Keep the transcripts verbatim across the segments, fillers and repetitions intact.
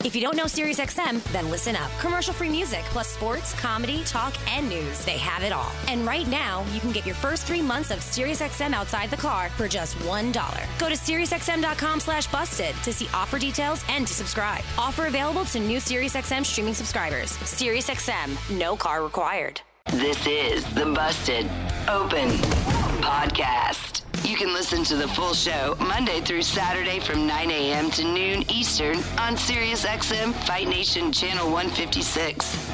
If you don't know SiriusXM, then listen up. Commercial-free music, plus sports, comedy, talk, and news. They have it all. And right now, you can get your first three months of SiriusXM outside the car for just one dollar. Go to SiriusXM.com slash busted to see offer details and to subscribe. Offer available to new SiriusXM streaming subscribers. SiriusXM, no car required. This is the Busted Open Podcast. You can listen to the full show Monday through Saturday from nine a.m. to noon Eastern on SiriusXM Fight Nation Channel one fifty-six.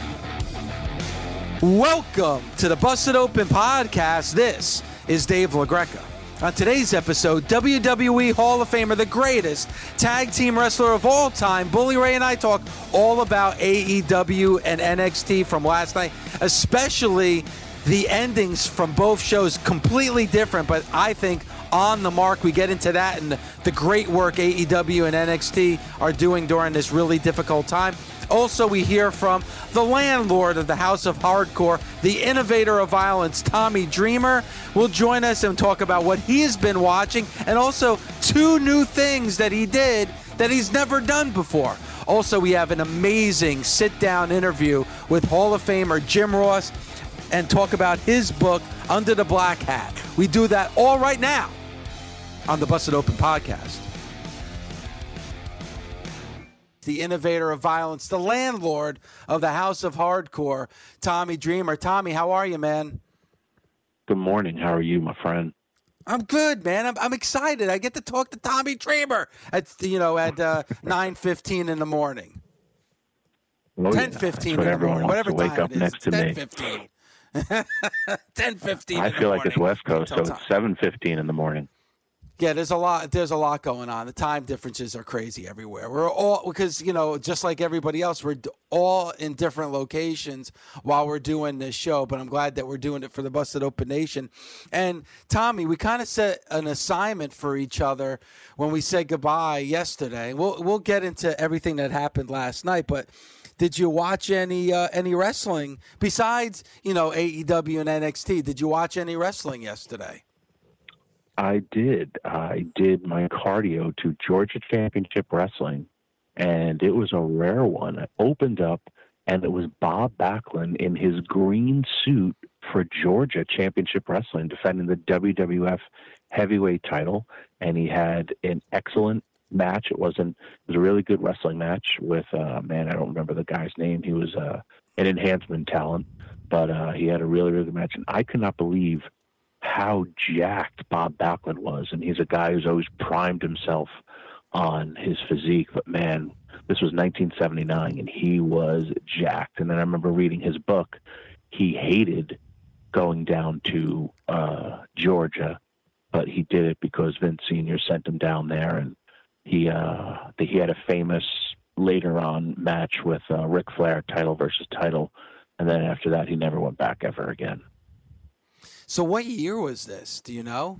Welcome to the Busted Open Podcast. This is Dave LaGreca. On today's episode, W W E Hall of Famer, the greatest tag team wrestler of all time, Bully Ray, and I talk all about A E W and N X T from last night, especially the endings from both shows, completely different, but I think on the mark. We get into that and the great work A E W and N X T are doing during this really difficult time. Also, we hear from the landlord of the House of Hardcore, the innovator of violence, Tommy Dreamer, will join us and talk about what he's been watching and also two new things that he did that he's never done before. Also, we have an amazing sit-down interview with Hall of Famer Jim Ross and talk about his book, Under the Black Hat. We do that all right now on the Busted Open Podcast. The innovator of violence, the landlord of the House of Hardcore, Tommy Dreamer. Tommy, how are you, man? Good morning. How are you, my friend? I'm good, man. I'm, I'm excited. I get to talk to Tommy Dreamer at you know at uh, nine fifteen in the morning. Oh, ten fifteen yeah. in the morning. Whatever to wake time up it is. next to ten me. fifteen. ten fifteen. I feel like it's West Coast, so time. it's seven fifteen in the morning. Yeah, there's a lot. There's a lot going on. The time differences are crazy everywhere. We're all because you know, just like everybody else, we're all in different locations while we're doing this show. But I'm glad that we're doing it for the Busted Open Nation. And Tommy, we kind of set an assignment for each other when we said goodbye yesterday. We'll we'll get into everything that happened last night, but. Did you watch any uh, any wrestling besides, you know, A E W and N X T? Did you watch any wrestling yesterday? I did. I did my cardio to Georgia Championship Wrestling, and it was a rare one. I opened up, and it was Bob Backlund in his green suit for Georgia Championship Wrestling, defending the W W F heavyweight title, and he had an excellent match. It wasn't. It was a really good wrestling match with uh, man. I don't remember the guy's name. He was uh, an enhancement talent, but uh, he had a really really good match. And I could not believe how jacked Bob Backlund was. And he's a guy who's always primed himself on his physique. But man, this was nineteen seventy-nine, and he was jacked. And then I remember reading his book. He hated going down to uh, Georgia, but he did it because Vince Senior sent him down there, and He uh, he had a famous later on match with uh, Ric Flair, title versus title, and then after that, he never went back ever again. So, what year was this? Do you know?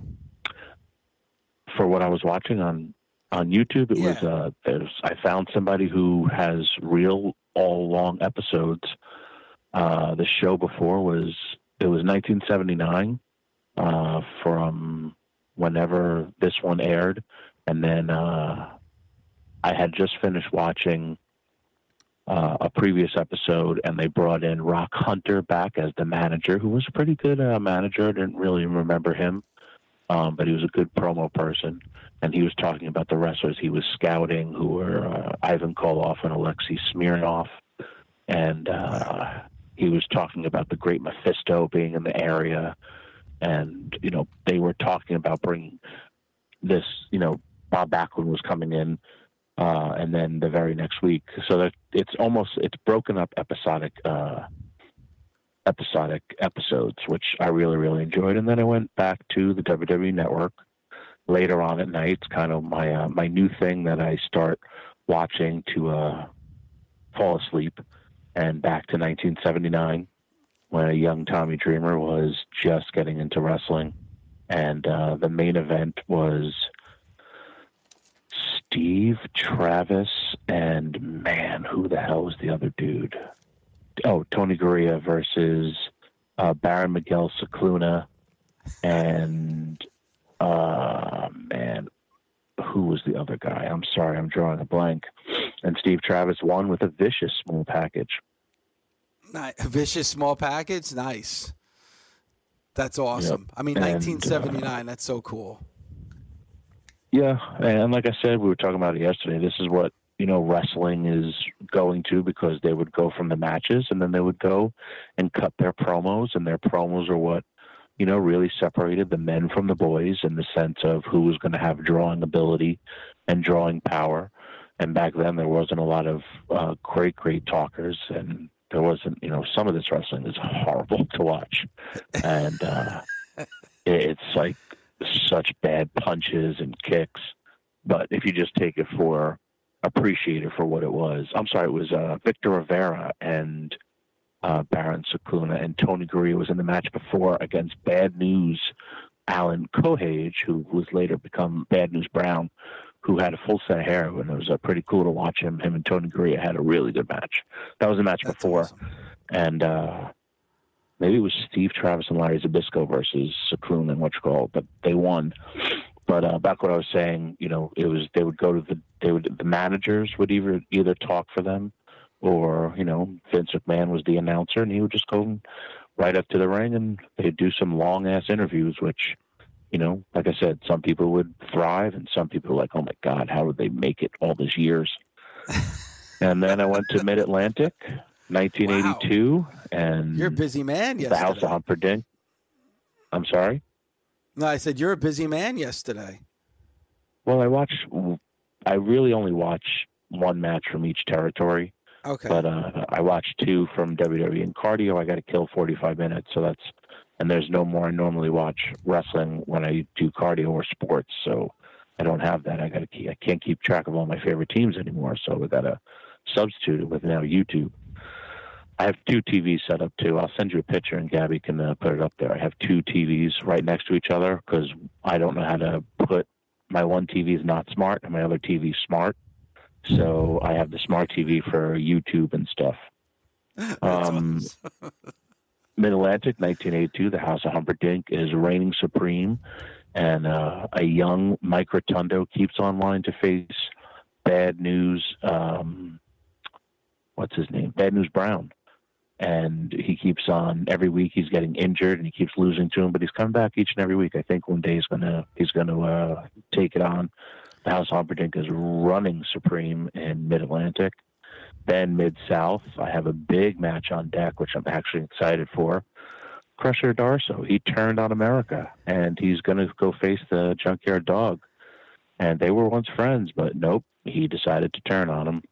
For what I was watching on on YouTube, it yeah. was uh, there's I found somebody who has real all long episodes. Uh, the show before was it was nineteen seventy-nine uh, from whenever this one aired. And then uh, I had just finished watching uh, a previous episode, and they brought in Rock Hunter back as the manager, who was a pretty good uh, manager. I didn't really remember him, um, but he was a good promo person. And he was talking about the wrestlers he was scouting, who were uh, Ivan Koloff and Alexei Smirnov. And uh, he was talking about the Great Mephisto being in the area. And, you know, they were talking about bringing this, you know, Bob Backlund was coming in, uh, and then the very next week. So that it's almost it's broken up episodic, uh, episodic episodes, which I really really enjoyed. And then I went back to the W W E Network later on at night. It's kind of my uh, my new thing that I start watching to uh, fall asleep. And back to nineteen seventy-nine, when a young Tommy Dreamer was just getting into wrestling, and uh, the main event was Steve Travis and, man, who the hell was the other dude? Oh, Tony Gurria versus uh, Baron Miguel Cicluna and, uh, man, who was the other guy? I'm sorry, I'm drawing a blank. and Steve Travis won with a vicious small package. A vicious small package? Nice. That's awesome. Yep. I mean, And, nineteen seventy-nine, uh, that's so cool. Yeah, and like I said, we were talking about it yesterday. This is what, you know, wrestling is going to, because they would go from the matches and then they would go and cut their promos, and their promos are what, you know, really separated the men from the boys in the sense of who was going to have drawing ability and drawing power. And back then there wasn't a lot of uh, great, great talkers, and there wasn't, you know, some of this wrestling is horrible to watch. And uh, it's like such bad punches and kicks. But if you just take it for, appreciate it for what it was. I'm sorry, it was uh, Victor Rivera and uh, Baron Cicluna, and Tony Gurria was in the match before against Bad News Alan Cohage, who was later become Bad News Brown, who had a full set of hair, and it was uh, pretty cool to watch him. Him and Tony Gurria had a really good match. That was a match That's before. Awesome. And uh, maybe it was Steve Travis and Larry Zbyszko versus Cicluna and what you call, but they won. But uh, back what I was saying, you know, it was they would go to the they would the managers would either either talk for them, or you know, Vince McMahon was the announcer, and he would just go right up to the ring, and they'd do some long ass interviews, which, you know, like I said, some people would thrive, and some people were like, oh my God, how did they make it all these years? And then I went to Mid Atlantic, nineteen eighty-two, wow. And you're a busy man. Yesterday. The House of Humperdinck. I'm sorry. No, I said you're a busy man yesterday. Well, I watch. I really only watch one match from each territory. Okay. But uh, I watched two from W W E and cardio. I got to kill forty-five minutes, so that's. And there's no more. I normally watch wrestling when I do cardio or sports, so I don't have that. I got to. Keep, I can't keep track of all my favorite teams anymore, so we got to substitute it with now YouTube. I have two T Vs set up too. I'll send you a picture and Gabby can uh, put it up there. I have two T Vs right next to each other because I don't know how to put, my one T V is not smart and my other T V is smart. So I have the smart T V for YouTube and stuff. Um, Mid-Atlantic, nineteen eighty-two, the House of Humperdinck is reigning supreme, and uh, a young Mike Rotundo keeps online to face Bad News, um, what's his name? Bad News Brown. And he keeps on every week. He's getting injured and he keeps losing to him, but he's coming back each and every week. I think one day he's gonna he's gonna uh, take it on. The House of Humperdinck is running supreme in Mid Atlantic. Then Mid South, I have a big match on deck, which I'm actually excited for. Crusher Darso, he turned on America, and he's gonna go face the Junkyard Dog. And they were once friends, but nope, he decided to turn on him.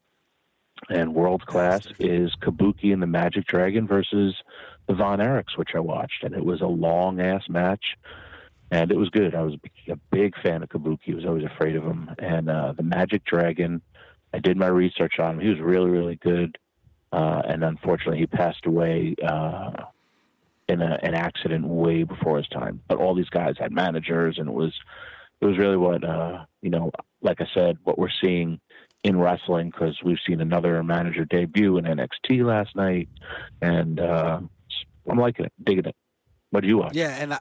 And World Class is Kabuki and the Magic Dragon versus the Von Erichs, which I watched. And it was a long-ass match, and it was good. I was a big fan of Kabuki. I was always afraid of him. And uh, the Magic Dragon, I did my research on him. He was really, really good. Uh, and unfortunately, he passed away uh, in a, an accident way before his time. But all these guys had managers, and it was it was really what, uh, you know, like I said, what we're seeing in wrestling, because we've seen another manager debut in N X T last night, and uh, I'm liking it, digging it. What do you watch? Yeah, and I,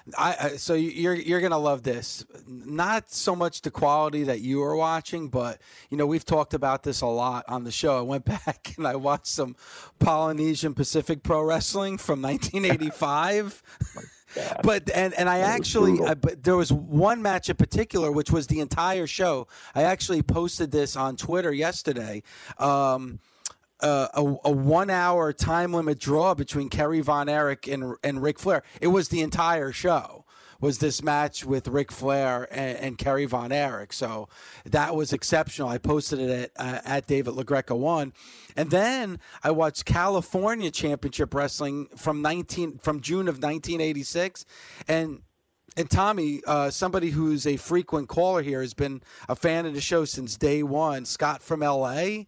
I so you're you're gonna love this. Not so much the quality that you are watching, but you know we've talked about this a lot on the show. I went back and I watched some Polynesian Pacific Pro Wrestling from nineteen eighty-five. Yeah. But and, and I that actually I, but there was one match in particular which was the entire show. I actually posted this on Twitter yesterday. Um, uh, a, a one hour time limit draw between Kerry Von Erich and and Ric Flair. It was the entire show. Was this match with Ric Flair and, and Kerry Von Erich. So that was exceptional. I posted it at, uh, at David LaGreca one. And then I watched California Championship Wrestling from nineteen from June of nineteen eighty-six. And and Tommy, uh, somebody who's a frequent caller here, has been a fan of the show since day one, Scott from L A.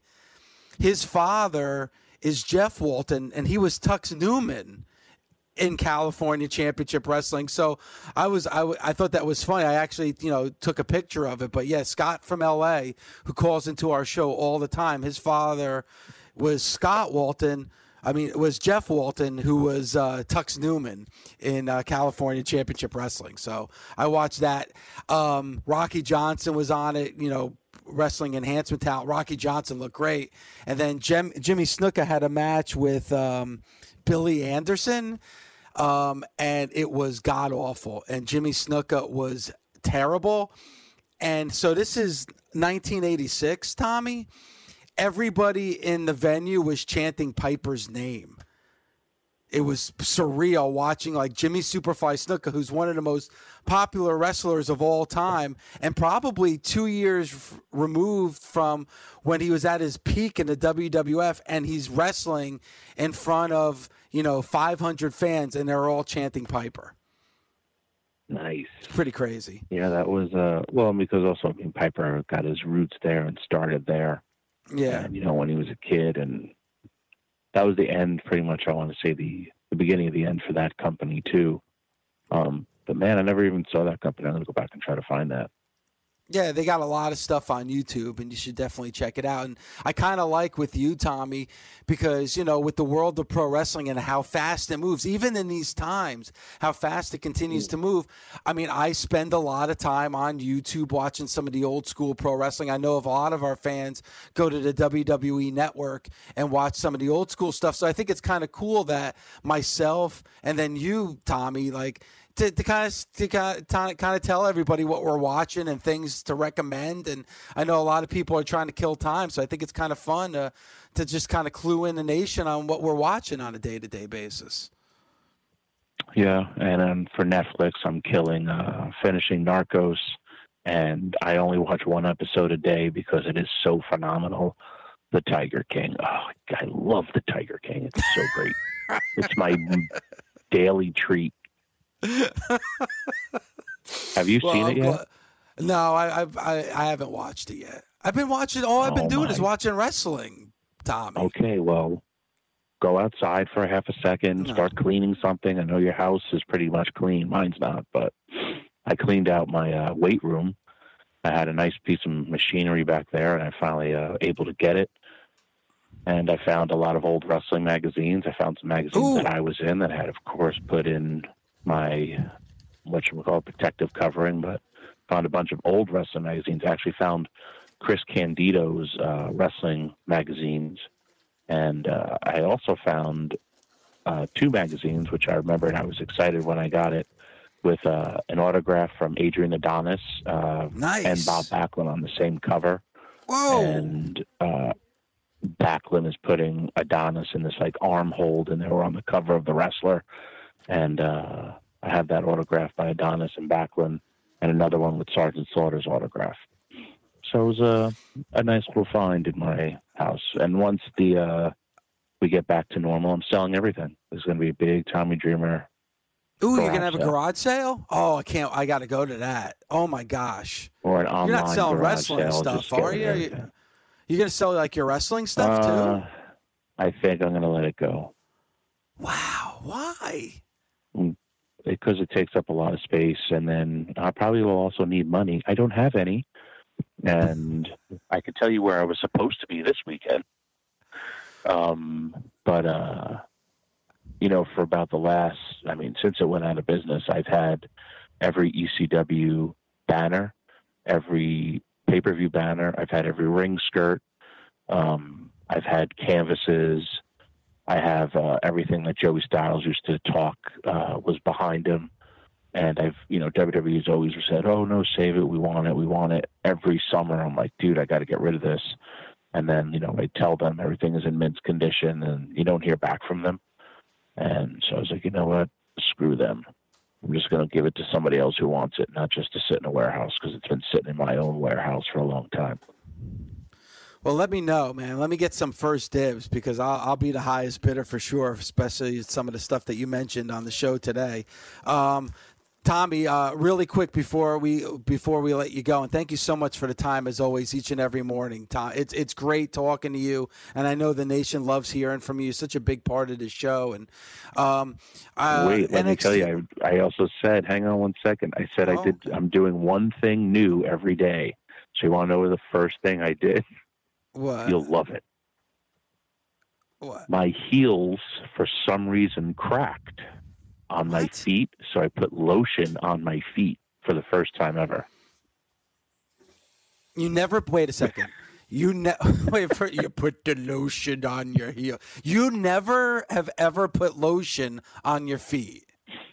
His father is Jeff Walton, and he was Tux Newman in California Championship Wrestling. So I was, I, I thought that was funny. I actually, you know, took a picture of it. But yeah, Scott from L A, who calls into our show all the time, his father was Scott Walton. I mean, it was Jeff Walton, who was uh, Tux Newman in uh, California Championship Wrestling. So I watched that. Um, Rocky Johnson was on it, you know, wrestling enhancement talent. Rocky Johnson looked great. And then Jem, Jimmy Snuka had a match with um, Billy Anderson, um, and it was god-awful. And Jimmy Snuka was terrible. And so this is nineteen eighty-six, Tommy. Everybody in the venue was chanting Piper's name. It was surreal watching like Jimmy Superfly Snuka, who's one of the most popular wrestlers of all time, and probably two years f- removed from when he was at his peak in the W W F, and he's wrestling in front of, you know, five hundred fans, and they're all chanting Piper. Nice. It's pretty crazy. Yeah, that was, uh, well, because also, I mean, Piper got his roots there and started there. Yeah. And, you know, when he was a kid, and that was the end, pretty much, I want to say the, the beginning of the end for that company, too. Um, but, man, I never even saw that company. I'm going to go back and try to find that. Yeah, they got a lot of stuff on YouTube, and you should definitely check it out. And I kind of like with you, Tommy, because, you know, with the world of pro wrestling and how fast it moves, even in these times, how fast it continues to move. I mean, I spend a lot of time on YouTube watching some of the old school pro wrestling. I know of a lot of our fans go to the W W E Network and watch some of the old school stuff. So I think it's kind of cool that myself and then you, Tommy, like, To, to kind of to kind of, kind of tell everybody what we're watching and things to recommend. And I know a lot of people are trying to kill time, so I think it's kind of fun to to just kind of clue in the nation on what we're watching on a day-to-day basis. Yeah, and um, for Netflix, I'm killing, uh, finishing Narcos, and I only watch one episode a day because it is so phenomenal. The Tiger King. Oh, I love The Tiger King. It's so great. It's my daily treat. Have you well, seen I'm it yet? Gl- no, I, I I I haven't watched it yet. I've been watching. All I've been Oh, doing my. is watching wrestling, Tommy. Okay, well, go outside for a half a second, No. start cleaning something. I know your house is pretty much clean. Mine's not, but I cleaned out my uh, weight room. I had a nice piece of machinery back there, and I finally uh, able to get it. And I found a lot of old wrestling magazines. I found some magazines Ooh. that I was in that I had, of course, put in my, whatchamacallit, protective covering, but found a bunch of old wrestling magazines. I actually found Chris Candido's uh, wrestling magazines. And uh, I also found uh, two magazines, which I remember, and I was excited when I got it, with uh, an autograph from Adrian Adonis uh, Nice. and Bob Backlund on the same cover. Whoa! And uh, Backlund is putting Adonis in this like arm hold, and they were on the cover of The Wrestler. And uh, I have that autograph by Adonis and Backlund, and another one with Sergeant Slaughter's autograph. So it was a, a nice little find in my house. And once the uh, we get back to normal, I'm selling everything. There's going to be a big Tommy Dreamer. Ooh, you're gonna garage have a sale. garage sale? Oh, I can't. I got to go to that. Oh my gosh! Or an online You're not selling garage wrestling sale, stuff, just get are rid you? of Are you? everything. You're gonna sell like your wrestling stuff Uh, too? I think I'm going to let it go. Wow. Why? Because it takes up a lot of space, and then I probably will also need money. I don't have any, and I could tell you where I was supposed to be this weekend. Um, but uh, you know, for about the last, I mean, since it went out of business, I've had every E C W banner, every pay-per-view banner. I've had every ring skirt. Um, I've had canvases. I have uh, everything that Joey Styles used to talk uh, was behind him. And I've, you know, W W E's always said, oh, no, save it. We want it. We want it. Every summer, I'm like, dude, I got to get rid of this. And then, you know, I tell them everything is in mint condition, and you don't hear back from them. And so I was like, you know what? Screw them. I'm just going to give it to somebody else who wants it, not just to sit in a warehouse, because it's been sitting in my own warehouse for a long time. Well, let me know, man. Let me get some first dibs, because I'll, I'll be the highest bidder for sure, especially some of the stuff that you mentioned on the show today. Um, Tommy, uh, really quick before we before we let you go, and thank you so much for the time as always, each and every morning. Tom, it's it's great talking to you, and I know the nation loves hearing from you. Such a big part of the show. And um, uh, wait, let N X T me tell you, I, I also said, hang on one second. I said Oh. I did. I'm doing one thing new every day. So you want to know the first thing I did? What? You'll love it. What? My heels, for some reason, cracked on my What? feet, so I put lotion on my feet for the first time ever. You never wait a second. You ne- wait for you put the lotion on your heel. You never have ever put lotion on your feet.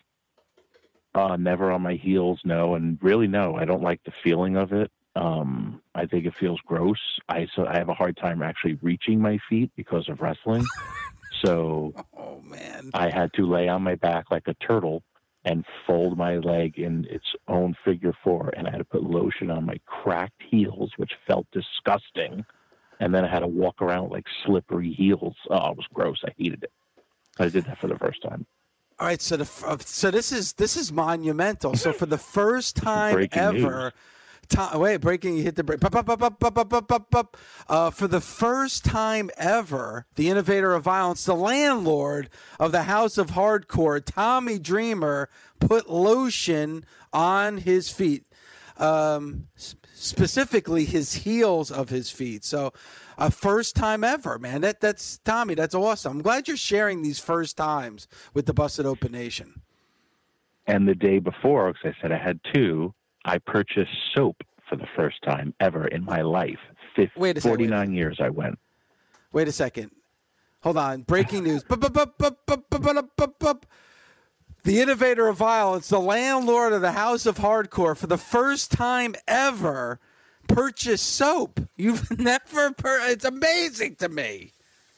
Uh, never on my heels, no, and really no. I don't like the feeling of it. Um, I think it feels gross. I so I have a hard time actually reaching my feet because of wrestling. So, oh man, I had to lay on my back like a turtle and fold my leg in its own figure four, and I had to put lotion on my cracked heels, which felt disgusting. And then I had to walk around with like slippery heels. Oh, it was gross. I hated it. I did that for the first time. All right, so the so this is this is monumental. So for the first time Breaking ever. news. To, wait, breaking, you hit the break. Bup, bup, bup, bup, bup, bup, bup, bup. Uh, for the first time ever, the innovator of violence, the landlord of the House of Hardcore, Tommy Dreamer, put lotion on his feet, um, specifically his heels of his feet. So, a uh, first time ever, man. That that's Tommy. That's awesome. I'm glad you're sharing these first times with the Busted Open Nation. And the day before, because I said I had two. I purchased soap for the first time ever in my life. fifty, wait a second, forty-nine wait. years I went. Wait a second. Hold on. Breaking news. Bup, bup, bup, bup, bup, bup, bup, bup, bup. The innovator of violence, the landlord of the House of Hardcore, for the first time ever, purchased soap. You've never pur- It's amazing to me.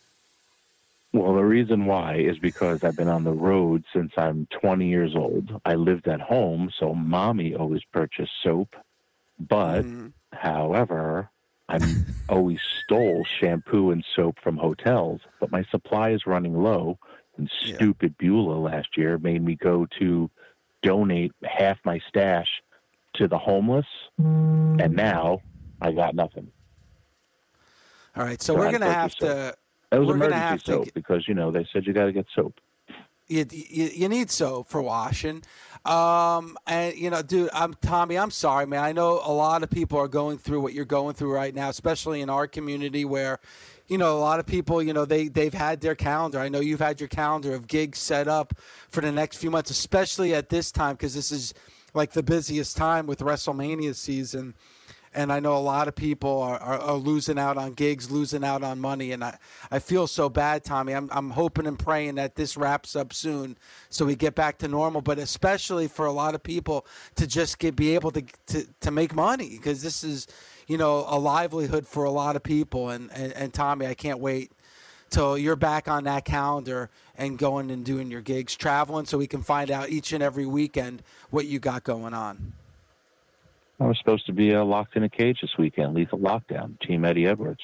Well, the reason why is because I've been on the road since I'm twenty years old. I lived at home, so mommy always purchased soap. But, mm. however, I always stole shampoo and soap from hotels. But my supply is running low, and yeah. stupid Beulah last year made me go to donate half my stash to the homeless, and now I got nothing. All right, so, so we're going to have to... That was We're emergency soap get, because, you know, they said you got to get soap. You, you, you need soap for washing. Um, and, you know, dude, I'm Tommy, I'm sorry, man. I know a lot of people are going through what you're going through right now, especially in our community where, you know, a lot of people, you know, they, they've had their calendar. I know you've had your calendar of gigs set up for the next few months, especially at this time because this is like the busiest time with WrestleMania season. And I know a lot of people are, are, are losing out on gigs, losing out on money. And I, I feel so bad, Tommy. I'm, I'm hoping and praying that this wraps up soon so we get back to normal. But especially for a lot of people to just get, be able to, to, to make money because this is, you know, a livelihood for a lot of people. And, and, and Tommy, I can't wait till you're back on that calendar and going and doing your gigs, traveling so we can find out each and every weekend what you got going on. I was supposed to be uh, locked in a cage this weekend, Lethal Lockdown, Team Eddie Edwards.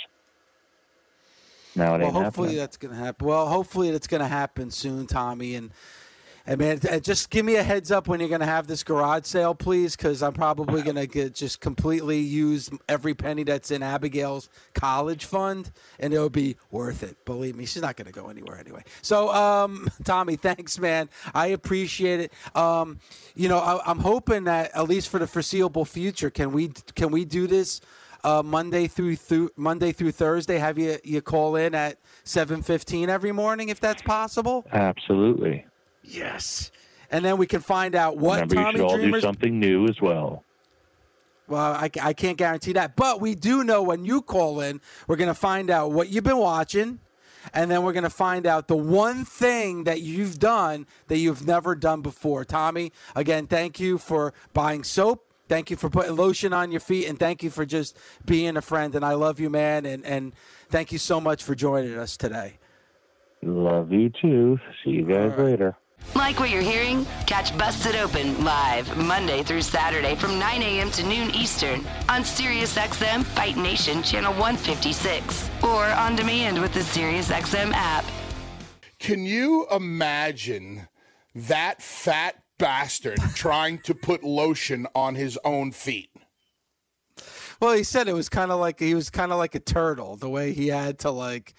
Now it well, ain't hopefully happening. that's going to happen. Well, hopefully that's going to happen soon, Tommy. And, and man, just give me a heads up when you're going to have this garage sale, please, because I'm probably going to just completely use every penny that's in Abigail's college fund, and it'll be worth it. Believe me, she's not going to go anywhere anyway. So, um, Tommy, thanks, man. I appreciate it. Um, you know, I, I'm hoping that at least for the foreseeable future, can we can we do this uh, Monday through through Monday through Thursday? Have you you call in at seven fifteen every morning if that's possible? Absolutely. Yes, and then we can find out what Remember, Tommy you should all Dreamer's... do something new as well. Well, I, I can't guarantee that, but we do know when you call in, we're going to find out what you've been watching, and then we're going to find out the one thing that you've done that you've never done before. Tommy, again, thank you for buying soap. Thank you for putting lotion on your feet, and thank you for just being a friend. And I love you, man, and, and thank you so much for joining us today. Love you, too. See you guys right. later. Like what you're hearing? Catch Busted Open live Monday through Saturday from nine a.m. to noon Eastern on SiriusXM Fight Nation Channel one fifty-six or on demand with the SiriusXM app. Can you imagine that fat bastard trying to put lotion on his own feet? Well, he said it was kind of like he was kind of like a turtle, the way he had to like.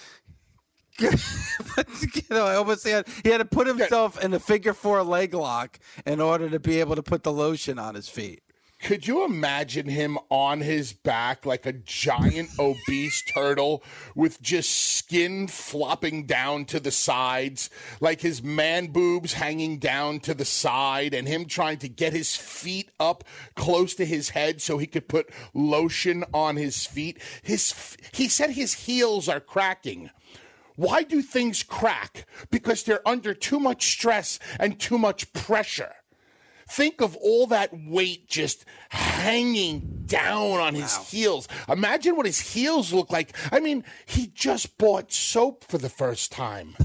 But, you know, I almost had he had to put himself in a figure four leg lock in order to be able to put the lotion on his feet. Could you imagine him on his back like a giant obese turtle with just skin flopping down to the sides, like his man boobs hanging down to the side, and him trying to get his feet up close to his head so he could put lotion on his feet? His he said his heels are cracking. Why do things crack? Because they're under too much stress and too much pressure. Think of all that weight just hanging down on his wow. heels. Imagine what his heels look like. I mean, he just bought soap for the first time.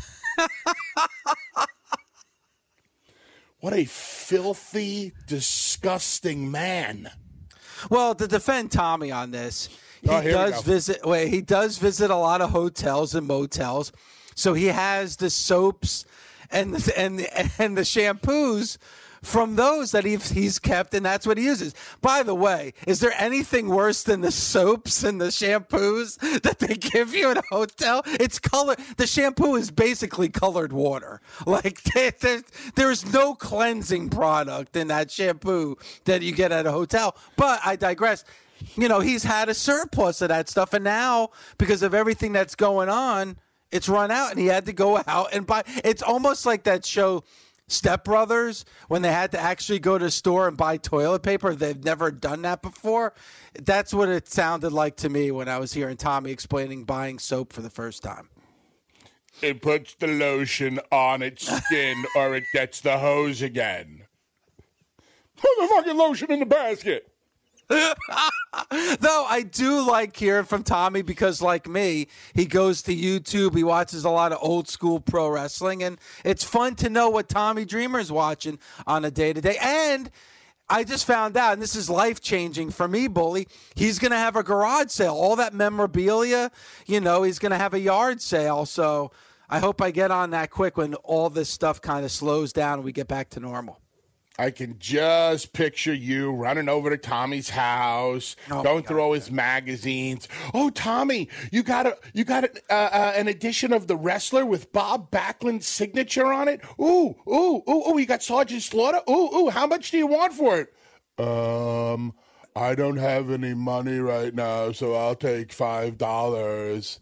What a filthy, disgusting man. Well, to defend Tommy on this, he oh, does visit wait, he does visit a lot of hotels and motels. So he has the soaps and the, and the, and the shampoos from those that he's, he's kept, and that's what he uses. By the way, is there anything worse than the soaps and the shampoos that they give you at a hotel? It's color. The shampoo is basically colored water. Like there, there's no cleansing product in that shampoo that you get at a hotel. But I digress. You know, he's had a surplus of that stuff, and now because of everything that's going on, it's run out, and he had to go out and buy. It's almost like that show Step Brothers, when they had to actually go to the store and buy toilet paper. They've never done that before. That's what it sounded like to me when I was hearing Tommy explaining buying soap for the first time. It puts the lotion on its skin or it gets the hose again. Put the fucking lotion in the basket. Though I do like hearing from Tommy because, like me, he goes to YouTube, he watches a lot of old school pro wrestling, and it's fun to know what Tommy Dreamer's watching on a day-to-day. And I just found out, and this is life-changing for me, Bully, he's going to have a garage sale. All that memorabilia, you know, he's going to have a yard sale. So I hope I get on that quick when all this stuff kind of slows down and we get back to normal. I can just picture you running over to Tommy's house, oh going through all his magazines. Oh, Tommy, you got a you got a, uh, uh, an edition of The Wrestler with Bob Backlund's signature on it. Ooh, ooh, ooh, ooh! You got Sergeant Slaughter. Ooh, ooh! How much do you want for it? Um, I don't have any money right now, so I'll take five dollars.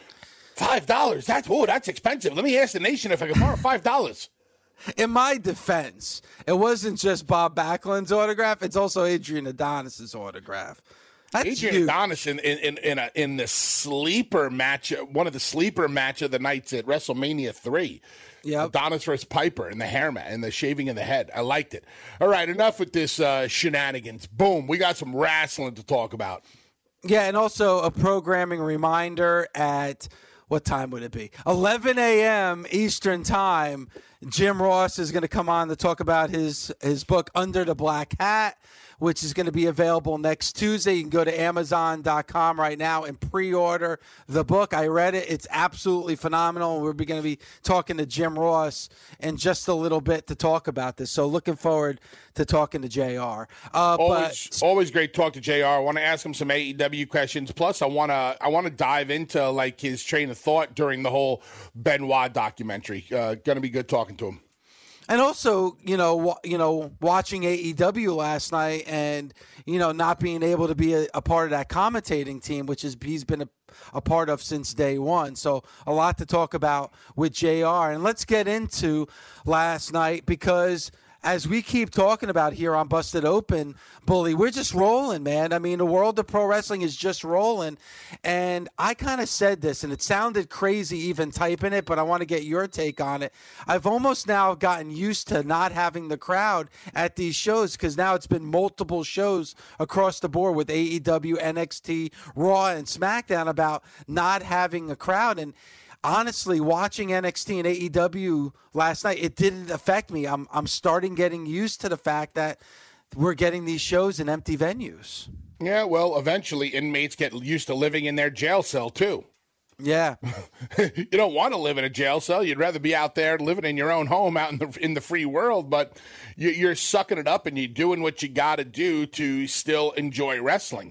Five dollars? That's oh, that's expensive. Let me ask the nation if I can borrow five dollars. In my defense, it wasn't just Bob Backlund's autograph; it's also Adrian Adonis's autograph. That's Adrian huge. Adonis in in in, in, a, in the sleeper match, one of the sleeper match of the nights at WrestleMania three. Yeah, Adonis versus Piper and the hair mat and the shaving of the head. I liked it. All right, enough with this uh, shenanigans. Boom, we got some wrestling to talk about. Yeah, and also a programming reminder at. What time would it be? eleven a.m. Eastern Time. Jim Ross is going to come on to talk about his, his book, Under the Black Hat, which is going to be available next Tuesday. You can go to amazon dot com right now and pre-order the book. I read it. It's absolutely phenomenal. We're going to be talking to Jim Ross in just a little bit to talk about this. So looking forward to talking to J R. Uh, always, but, always great to talk to J R. I want to ask him some A E W questions. Plus, I want to I want to dive into like his train of thought during the whole Benoit documentary. Uh, going to be good talking to him. And also, you know, you know, watching A E W last night, and you know, not being able to be a, a part of that commentating team, which is he's been a, a part of since day one. So a lot to talk about with J R. And let's get into last night because, as we keep talking about here on Busted Open, Bully, we're just rolling, man. I mean, the world of pro wrestling is just rolling. And I kind of said this, and it sounded crazy even typing it, but I want to get your take on it. I've almost now gotten used to not having the crowd at these shows because now it's been multiple shows across the board with A E W, N X T, Raw, and SmackDown about not having a crowd. And honestly, watching N X T and A E W last night, it didn't affect me. I'm I'm starting getting used to the fact that we're getting these shows in empty venues. Yeah, well, eventually inmates get used to living in their jail cell, too. Yeah. You don't want to live in a jail cell. You'd rather be out there living in your own home out in the in the free world, but you, you're sucking it up and you're doing what you got to do to still enjoy wrestling.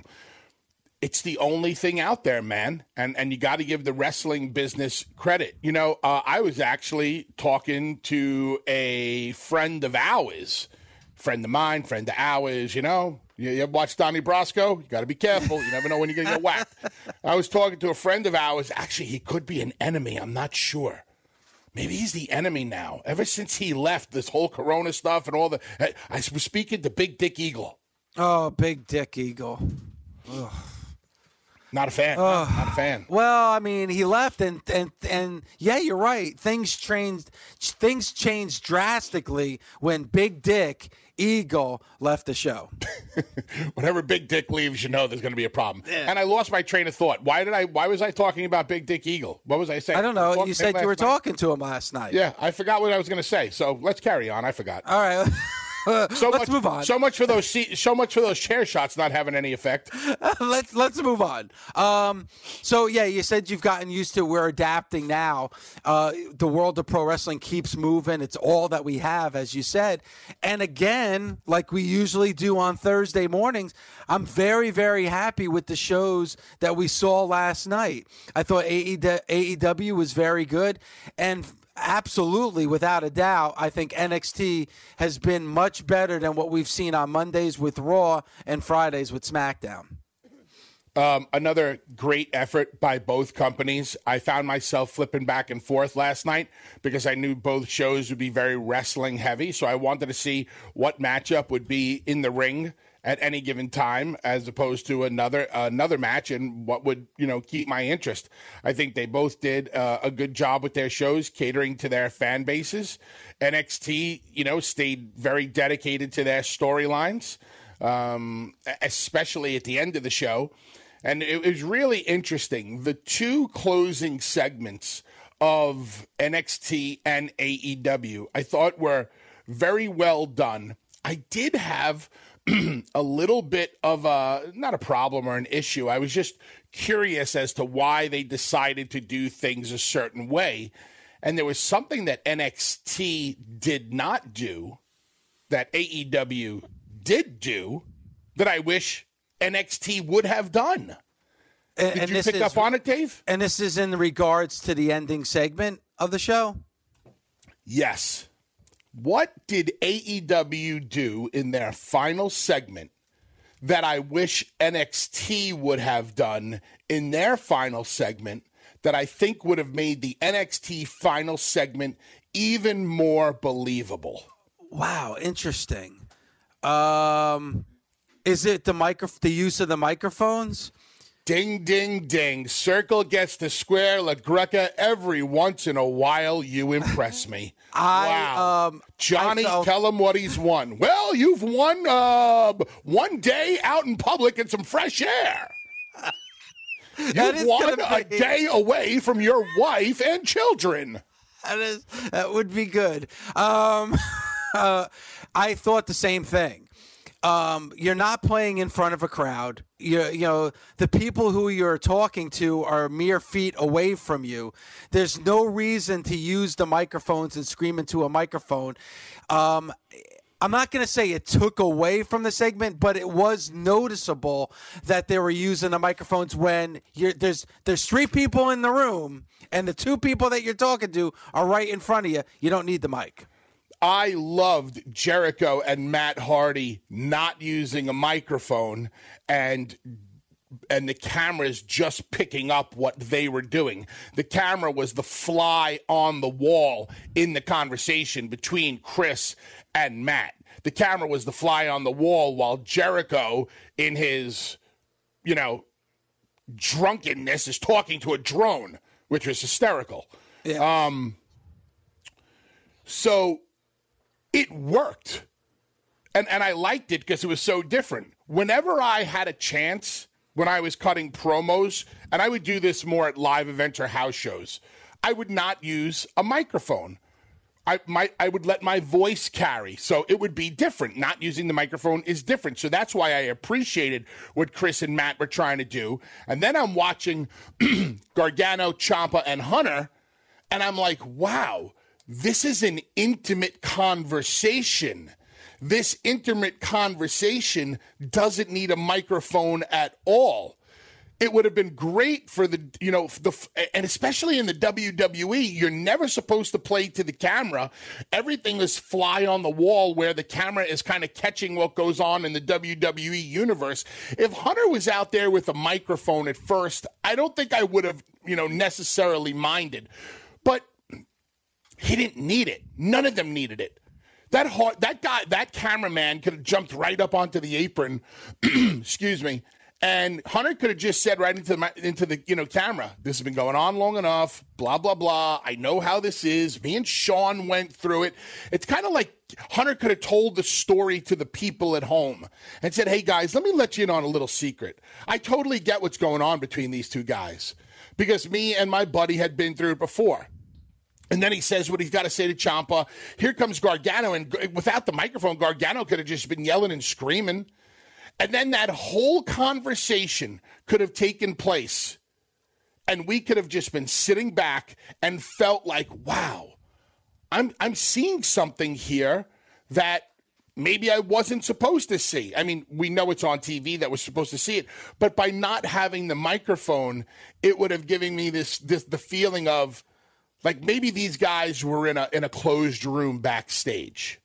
It's the only thing out there, man, and and you got to give the wrestling business credit. You know, uh, I was actually talking to a friend of ours, friend of mine, friend of ours, you know, You, you ever watch Donnie Brasco? You got to be careful. You never know when you're going to get whacked. I was talking to a friend of ours. Actually, he could be an enemy. I'm not sure. Maybe he's the enemy now. Ever since he left, this whole Corona stuff and all the... I was speaking to Big Dick Eagle. Oh, Big Dick Eagle. Ugh. Not a fan. Ugh. Not a fan. Well, I mean, he left, and and and yeah, you're right. Things changed. Things changed drastically when Big Dick Eagle left the show. Whenever Big Dick leaves, you know there's going to be a problem. Yeah. And I lost my train of thought. Why did I? Why was I talking about Big Dick Eagle? What was I saying? I don't know. Talking You to him said you were last night? talking to him last night. Yeah, I forgot what I was going to say. So let's carry on. I forgot. All right. So let's much, move on. So much for those seat, so much for those chair shots not having any effect. let's let's move on. Um, so yeah, you said you've gotten used to. We're adapting now. Uh, the world of pro wrestling keeps moving. It's all that we have, as you said. And again, like we usually do on Thursday mornings, I'm very very happy with the shows that we saw last night. I thought A E W was very good, and absolutely, without a doubt, I think N X T has been much better than what we've seen on Mondays with Raw and Fridays with SmackDown. Um, another great effort by both companies. I found myself flipping back and forth last night because I knew both shows would be very wrestling heavy. So I wanted to see what matchup would be in the ring at any given time, as opposed to another another match, and what would, you know, keep my interest. I think they both did uh, a good job with their shows, catering to their fan bases. N X T, you know, stayed very dedicated to their storylines, um, especially at the end of the show. And it was really interesting. The two closing segments of N X T and A E W, I thought were very well done. I did have a little bit of a, not a problem or an issue. I was just curious as to why they decided to do things a certain way. And there was something that N X T did not do that A E W did do that I wish N X T would have done. And, did and you this pick is, up on it, Dave? And this is in regards to the ending segment of the show? Yes. What did A E W do in their final segment that I wish N X T would have done in their final segment that I think would have made the N X T final segment even more believable? Wow, interesting. Um, is it the micro the use of the microphones? Ding, ding, ding. Circle gets the square. LaGreca, every once in a while, you impress me. I, wow. Um, Johnny, I felt- tell him what he's won. Well, you've won uh, one day out in public in some fresh air. You've won a be- day away from your wife and children. That is, that would be good. Um, uh, I thought the same thing. Um, you're not playing in front of a crowd. You, you know, the people who you're talking to are mere feet away from you. There's no reason to use the microphones and scream into a microphone. Um, I'm not going to say it took away from the segment, but it was noticeable that they were using the microphones when you're, there's there's three people in the room, and the two people that you're talking to are right in front of you. You don't need the mic. I loved Jericho and Matt Hardy not using a microphone and and the camera's just picking up what they were doing. The camera was the fly on the wall in the conversation between Chris and Matt. The camera was the fly on the wall while Jericho, in his, you know, drunkenness, is talking to a drone, which was hysterical. Yeah. Um, so... It worked, and and I liked it because it was so different. Whenever I had a chance, when I was cutting promos, and I would do this more at live events or house shows, I would not use a microphone. I might I would let my voice carry, so it would be different. Not using the microphone is different, so that's why I appreciated what Chris and Matt were trying to do. And then I'm watching Gargano, Ciampa, and Hunter, and I'm like, wow. This is an intimate conversation. This intimate conversation doesn't need a microphone at all. it would have been great for the, you know, the, and especially in the W W E, you're never supposed to play to the camera. Everything is fly on the wall where the camera is kind of catching what goes on in the W W E universe. If Hunter was out there with a microphone at first, I don't think I would have, you know, necessarily minded. But he didn't need it. None of them needed it. That hard, that guy, that cameraman could have jumped right up onto the apron, excuse me, and Hunter could have just said right into the, into the, you know, camera, this has been going on long enough, blah, blah, blah. I know how this is. Me and Sean went through it. It's kind of like Hunter could have told the story to the people at home and said, hey, guys, let me let you in on a little secret. I totally get what's going on between these two guys because me and my buddy had been through it before. And then he says what he's got to say to Ciampa. Here comes Gargano, and without the microphone, Gargano could have just been yelling and screaming. And then that whole conversation could have taken place, and we could have just been sitting back and felt like, wow, I'm I'm seeing something here that maybe I wasn't supposed to see. I mean, we know it's on T V that we're supposed to see it, but by not having the microphone, it would have given me this this the feeling of like maybe these guys were in a in a closed room backstage.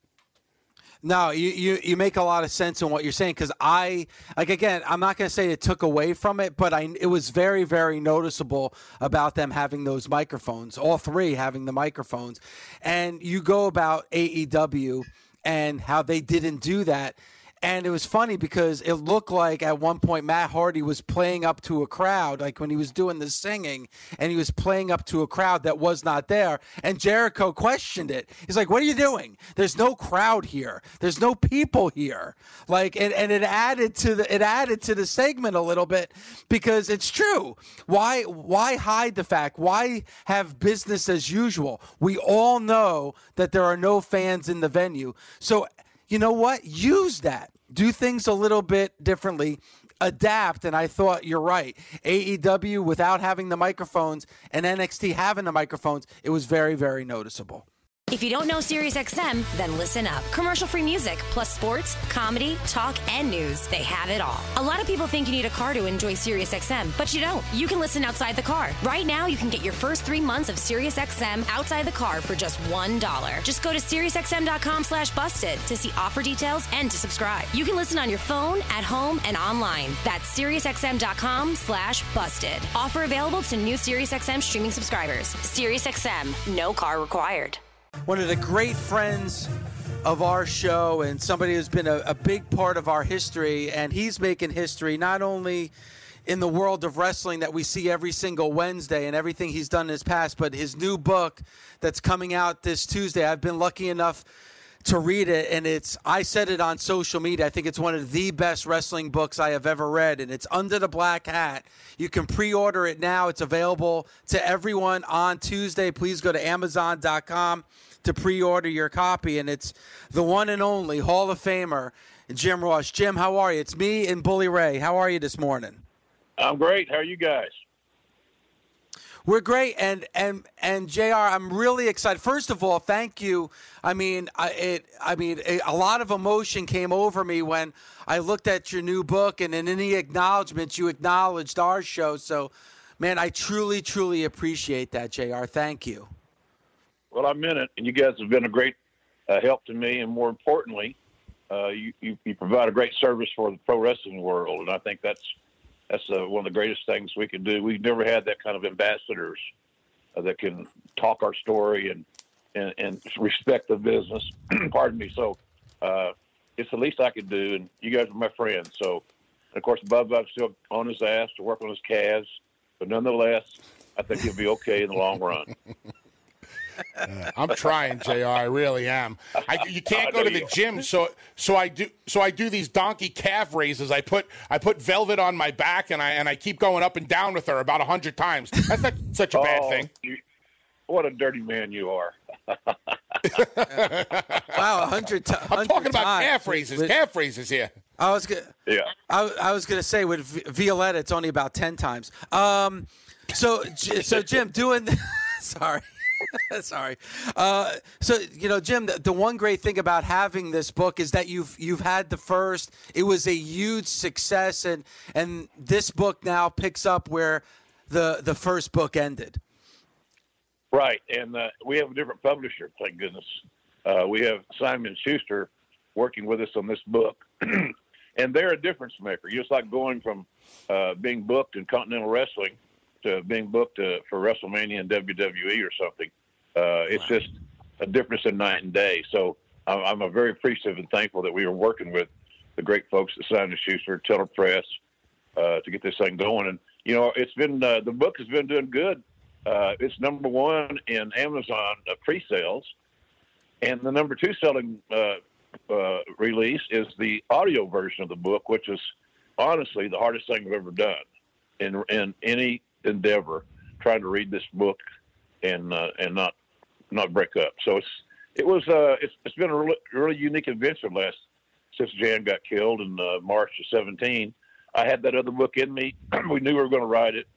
No, you, you, you make a lot of sense in what you're saying because I, like, again, I'm not going to say it took away from it, but I it was very, very noticeable about them having those microphones, all three having the microphones. And you go about A E W and how they didn't do that. And it was funny because it looked like at one point Matt Hardy was playing up to a crowd, like when he was doing the singing, and he was playing up to a crowd that was not there. And Jericho questioned it. He's like, what are you doing? There's no crowd here. There's no people here. Like, and, and it added to the it added to the segment a little bit because it's true. Why why hide the fact? Why have business as usual? We all know that there are no fans in the venue. So you know what? Use that. Do things a little bit differently. Adapt, and I thought you're right. A E W, without having the microphones, and N X T having the microphones, it was very, very noticeable. If you don't know SiriusXM, then listen up. Commercial-free music, plus sports, comedy, talk, and news. They have it all. A lot of people think you need a car to enjoy SiriusXM, but you don't. You can listen outside the car. Right now, you can get your first three months of SiriusXM outside the car for just one dollar. Just go to SiriusXM.com slash busted to see offer details and to subscribe. You can listen on your phone, at home, and online. That's SiriusXM.com slash busted. Offer available to new SiriusXM streaming subscribers. SiriusXM, no car required. One of the great friends of our show and somebody who's been a, a big part of our history, and he's making history not only in the world of wrestling that we see every single Wednesday and everything he's done in his past, but his new book that's coming out this Tuesday. I've been lucky enough to read it, and it's I said it on social media. I think it's one of the best wrestling books I have ever read, and it's Under the Black Hat. You can pre-order it now. It's available to everyone on Tuesday. Please go to Amazon dot com to pre-order your copy, and it's the one and only Hall of Famer, Jim Ross. Jim, how are you? It's me and Bully Ray. How are you this morning? I'm great. How are you guys? We're great, and and and J R, I'm really excited. First of all, thank you. I mean, I, it. I mean, it, a lot of emotion came over me when I looked at your new book, and in any acknowledgments, you acknowledged our show. So, man, I truly, truly appreciate that, J R. Thank you. Well, I meant it, and you guys have been a great uh, help to me, and more importantly, uh, you, you you provide a great service for the pro wrestling world, and I think that's. That's uh, one of the greatest things we can do. We've never had that kind of ambassadors uh, that can talk our story and, and, and respect the business. Pardon me. So uh, it's the least I could do, and you guys are my friends. So, of course, Bubba's still on his ass to work on his calves, but nonetheless, I think he'll be okay in the long run. Uh, I'm trying, J R. I really am. I, you can't go to the gym, so so I do so I do these donkey calf raises. I put I put Velvet on my back, and I and I keep going up and down with her about a hundred times. That's not such a bad oh, thing. You, what a dirty man you are! Wow, a hundred times. I'm talking about times. calf raises. With, calf raises here. I was gonna. Yeah. I, I was gonna say with Violetta, it's only about ten times. Um. So so Jim, doing. Sorry. Sorry. Uh, so, you know, Jim, the, the one great thing about having this book is that you've you've had the first. It was a huge success, and and this book now picks up where the the first book ended. Right, and uh, we have a different publisher, thank goodness. Uh, we have Simon Schuster working with us on this book, and they're a difference maker. Just like going from uh, being booked in Continental Wrestling to being booked uh, for WrestleMania and W W E or something. Uh, it's wow. just a difference in night and day. So I'm, I'm a very appreciative and thankful that we were working with the great folks at Simon Schuster, Teller Press, uh, to get this thing going. And, you know, it's been, uh, the book has been doing good. Uh, it's number one in Amazon uh, pre-sales. And the number two selling uh, uh, release is the audio version of the book, which is honestly the hardest thing I've ever done in, in any endeavor, trying to read this book and uh, and not not break up. So it's it was uh, it's it's been a really, really unique adventure last since Jan got killed in uh, March of seventeen. I had that other book in me. We knew we were going to write it.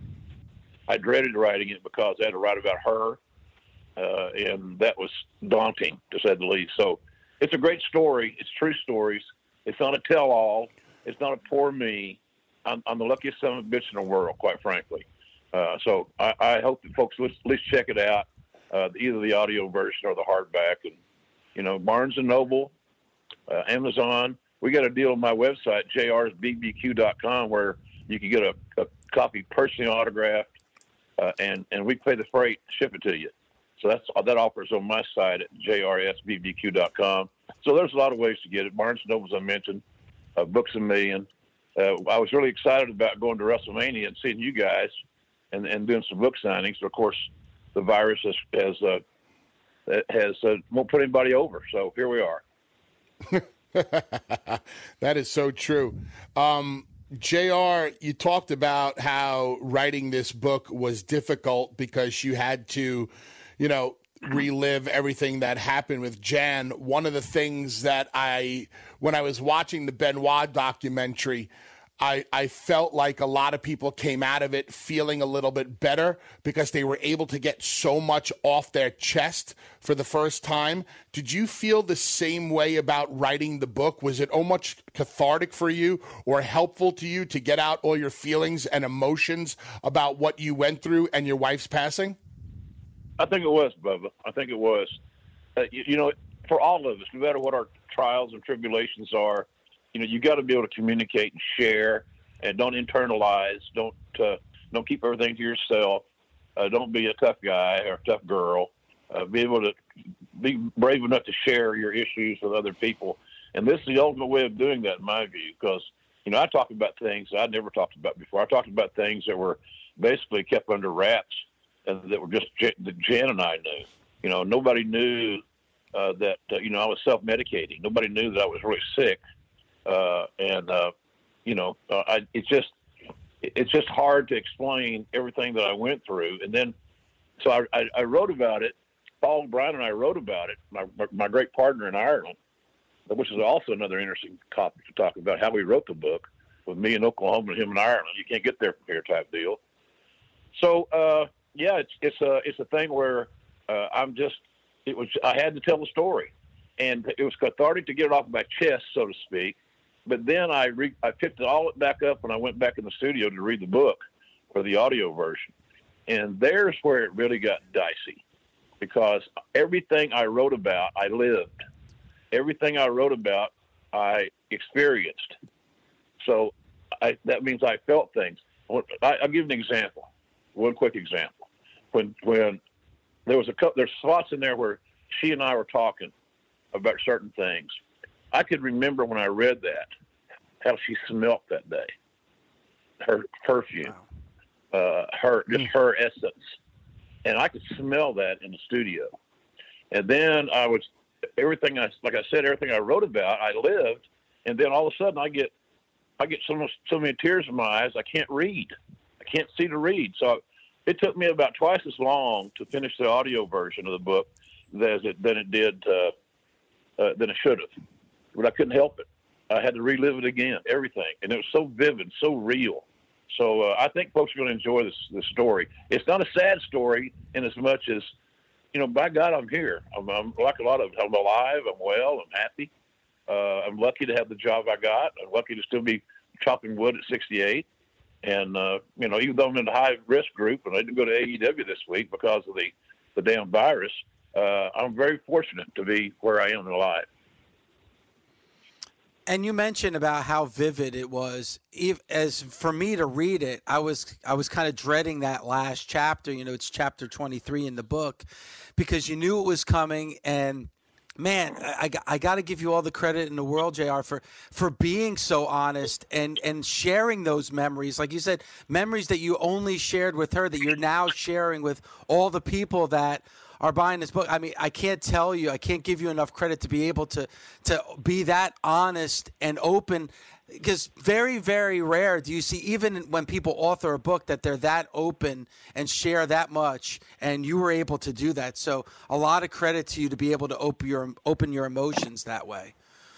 I dreaded writing it because I had to write about her, uh, and that was daunting, to say the least. So it's a great story. It's true stories. It's not a tell-all. It's not a poor me. I'm, I'm the luckiest son of a bitch in the world, quite frankly. Uh, so I, I hope that folks at least check it out, uh, either the audio version or the hardback. And, you know, Barnes and Noble, uh, Amazon. We got a deal on my website, J R's B B Q dot com, where you can get a, a copy personally autographed, uh, and, and we pay the freight, ship it to you. So that's that offers on my site at J R S B B Q dot com. So there's a lot of ways to get it. Barnes and Noble, as I mentioned, uh, Books A Million. Uh, I was really excited about going to WrestleMania and seeing you guys and, and doing some book signings. But of course, the virus has has, uh, has uh, won't put anybody over. So here we are. That is so true. Um, J R, you talked about how writing this book was difficult because you had to, you know, relive everything that happened with Jan. One of the things that I, when I was watching the Benoit documentary, I, I felt like a lot of people came out of it feeling a little bit better because they were able to get so much off their chest for the first time. Did you feel the same way about writing the book? Was it almost cathartic for you or helpful to you to get out all your feelings and emotions about what you went through and your wife's passing? I think it was, Bubba. I think it was. Uh, you, you know, for all of us, no matter what our trials and tribulations are, you know, you got to be able to communicate and share, and don't internalize. Don't uh, don't keep everything to yourself. Uh, don't be a tough guy or a tough girl. Uh, be able to be brave enough to share your issues with other people. And this is the ultimate way of doing that, in my view, because, you know, I talk about things I'd never talked about before. I talked about things that were basically kept under wraps and that were just that Jan and I knew. You know, nobody knew uh, that, uh, you know, I was self-medicating. Nobody knew that I was really sick. Uh, and, uh, you know, uh, I, it's just, it's just hard to explain everything that I went through. And then, so I, I, I wrote about it. Paul Bryan and I wrote about it, my, my great partner in Ireland, which is also another interesting topic to talk about, how we wrote the book with me in Oklahoma and him in Ireland. You can't get there from here type deal. So, uh, yeah, it's, it's a, it's a thing where, uh, I'm just, it was, I had to tell the story, and it was cathartic to get it off my chest, so to speak. But then I re- I picked it all back up when I went back in the studio to read the book for the audio version. And there's where it really got dicey, because everything I wrote about, I lived. Everything I wrote about, I experienced. So I, that means I felt things. I, I'll give you an example, one quick example. When when there was a couple, there's spots in there where she and I were talking about certain things. I could remember when I read that, how she smelt that day, her perfume, wow. uh, her just her essence, and I could smell that in the studio. And then I was everything I like I said, everything I wrote about, I lived, and then all of a sudden I get I get so much, so many tears in my eyes I can't read, I can't see to read. So it took me about twice as long to finish the audio version of the book as it than it did uh, uh, than it should have. But I couldn't help it. I had to relive it again, everything. And it was so vivid, so real. So uh, I think folks are going to enjoy this, this story. It's not a sad story in as much as you know, by God, I'm here. I'm, I'm like a lot of, I'm alive. I'm well. I'm happy. Uh, I'm lucky to have the job I got. I'm lucky to still be chopping wood at sixty-eight. And, uh, you know, even though I'm in the high risk group and I didn't go to A E W this week because of the, the damn virus, uh, I'm very fortunate to be where I am in life. And you mentioned about how vivid it was. If, as for me to read it, I was I was kind of dreading that last chapter. You know, it's chapter twenty-three in the book, because you knew it was coming. And man, I, I got to give you all the credit in the world, J R, for for being so honest and and sharing those memories. Like you said, memories that you only shared with her that you're now sharing with all the people that are buying this book. I mean, I can't tell you, I can't give you enough credit to be able to to be that honest and open, because very, very rare do you see, even when people author a book, that they're that open and share that much, and you were able to do that. So a lot of credit to you to be able to open your open your emotions that way.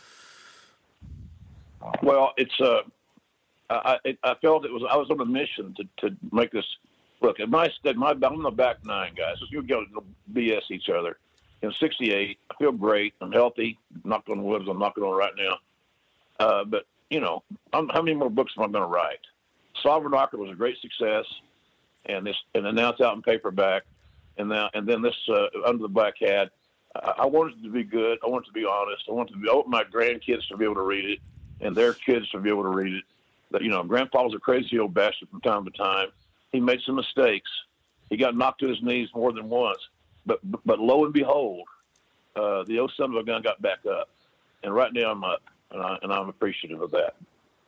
Well, it's uh, I I felt it was I was on a mission to, to make this. Look, at my at my I'm on the back nine, guys. You go to B S each other. In sixty-eight, I feel great. I'm healthy. Knock on wood, I'm knocking on right now. Uh, but you know, I'm, how many more books am I going to write? Sovereign Rocker was a great success, and this and then now it's out in paperback, and now and then this uh, Under the Black Hat. I, I wanted it to be good. I wanted it to be honest. I wanted to be, I want my grandkids to be able to read it, and their kids to be able to read it. That, you know, Grandpa was a crazy old bastard from time to time. He made some mistakes. He got knocked to his knees more than once. But but lo and behold, uh, the old son of a gun got back up. And right now I'm up, and, I, and I'm appreciative of that.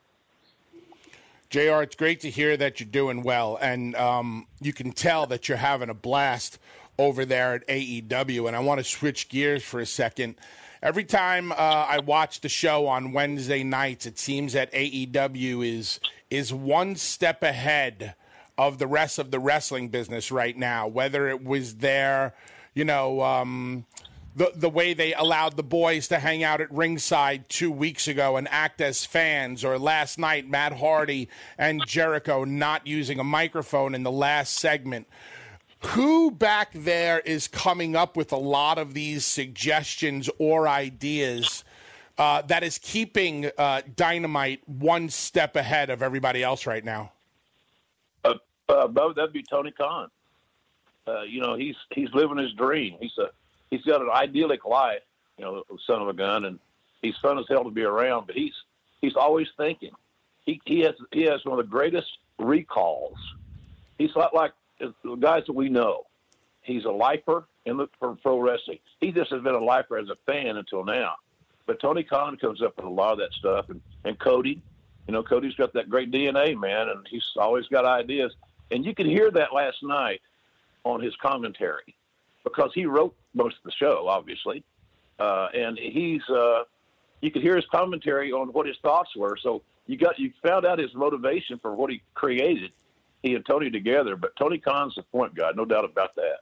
J R, it's great to hear that you're doing well. And um, you can tell that you're having a blast over there at A E W. And I want to switch gears for a second. Every time uh, I watch the show on Wednesday nights, it seems that A E W is is one step ahead of the rest of the wrestling business right now, whether it was their, you know, um, the the way they allowed the boys to hang out at ringside two weeks ago and act as fans, or last night Matt Hardy and Jericho not using a microphone in the last segment. Who back there is coming up with a lot of these suggestions or ideas uh, that is keeping uh, Dynamite one step ahead of everybody else right now? Uh, uh, Bo, that'd be Tony Khan. Uh, you know, he's he's living his dream. He's a he's got an idyllic life. You know, son of a gun, and he's fun as hell to be around. But he's he's always thinking. He he has he has one of the greatest recalls. He's not like the guys that we know. He's a lifer in the for pro wrestling. He just has been a lifer as a fan until now. But Tony Khan comes up with a lot of that stuff, and and Cody. You know, Cody's got that great D N A, man, and he's always got ideas. And you could hear that last night on his commentary, because he wrote most of the show, obviously. Uh, and he's, uh, you could hear his commentary on what his thoughts were. So you got, you found out his motivation for what he created, he and Tony together. But Tony Khan's the point guy, no doubt about that.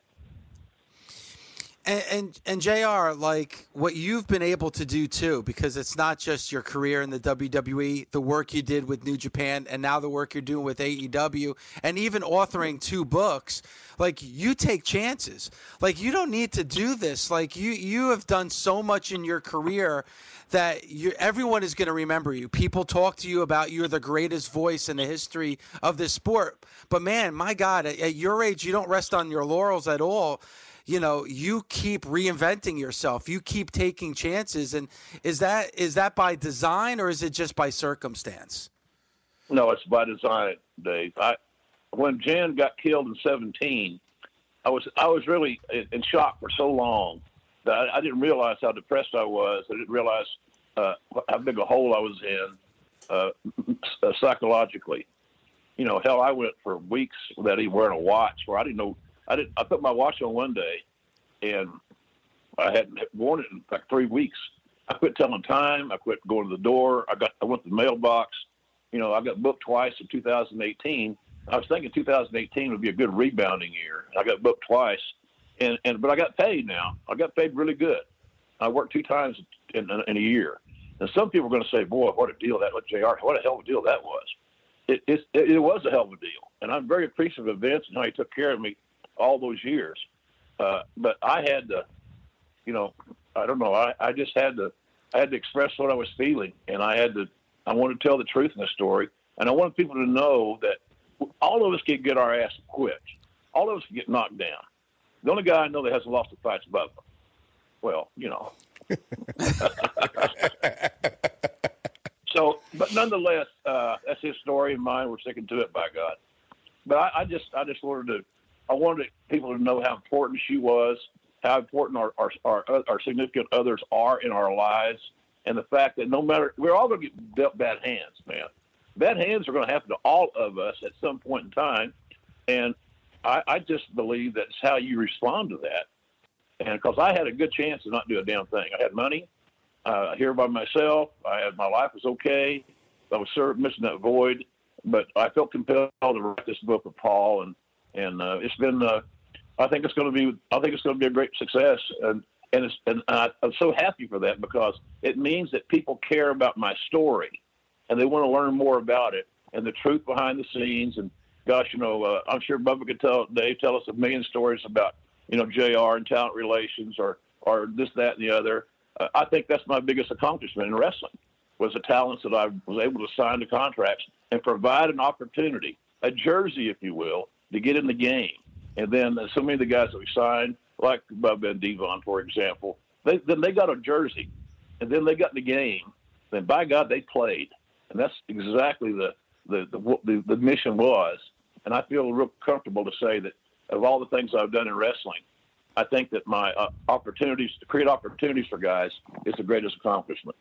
And, and and J R, like what you've been able to do too, because it's not just your career in the W W E, the work you did with New Japan, and now the work you're doing with A E W, and even authoring two books. Like, you take chances. Like, you don't need to do this. Like, you you have done so much in your career that you, everyone is going to remember you. People talk to you about you're the greatest voice in the history of this sport. But man, my God, at, at your age, you don't rest on your laurels at all. You know, you keep reinventing yourself. You keep taking chances. And is that is that by design, or is it just by circumstance? No, it's by design, Dave. I, when Jan got killed in seventeen, I was I was really in shock for so long that I, I didn't realize how depressed I was. I didn't realize uh, how big a hole I was in uh, psychologically. You know, hell, I went for weeks without even wearing a watch, where I didn't know. I didn't. I put my watch on one day, and I hadn't worn it in like three weeks. I quit telling time. I quit going to the door. I got. I went to the mailbox. You know, I got booked twice in two thousand eighteen. I was thinking two thousand eighteen would be a good rebounding year. I got booked twice, and, and but I got paid now. I got paid really good. I worked two times in, in, in a year. And some people are going to say, "Boy, what a deal that was, J R. What a hell of a deal that was." It, it it was a hell of a deal, and I'm very appreciative of Vince and how he took care of me all those years. Uh, but I had to, you know, I don't know. I, I just had to, I had to express what I was feeling, and I had to, I wanted to tell the truth in the story, and I wanted people to know that all of us can get our ass whipped. All of us can get knocked down. The only guy I know that hasn't lost a fight is Bubba. Well, you know. So, but nonetheless, uh, that's his story and mine. We're sticking to it, by God. But I, I just, I just wanted to, I wanted people to know how important she was, how important our, our, our, our significant others are in our lives, and the fact that no matter, we're all going to get dealt bad hands, man. Bad hands are going to happen to all of us at some point in time, and I, I just believe that's how you respond to that. And because I had a good chance to not do a damn thing. I had money, uh, here by myself. I had, my life was okay. I was sort of missing that void, but I felt compelled to write this book with Paul, and and uh, it's been. Uh, I think it's going to be. I think it's going to be a great success, and and, it's, and I, I'm so happy for that because it means that people care about my story, and they want to learn more about it and the truth behind the scenes. And gosh, you know, uh, I'm sure Bubba could tell Dave tell us a million stories about, you know, J R and talent relations or or this, that, and the other. Uh, I think that's my biggest accomplishment in wrestling was the talents that I was able to sign the contracts and provide an opportunity, a jersey, if you will, to get in the game. And then uh, so many of the guys that we signed, like Bubba and Devon, for example, they then they got a jersey, and then they got in the game. Then by God, they played, and that's exactly the the the, the, the mission was. And I feel real comfortable to say that of all the things I've done in wrestling, I think that my uh, opportunities to create opportunities for guys is the greatest accomplishment.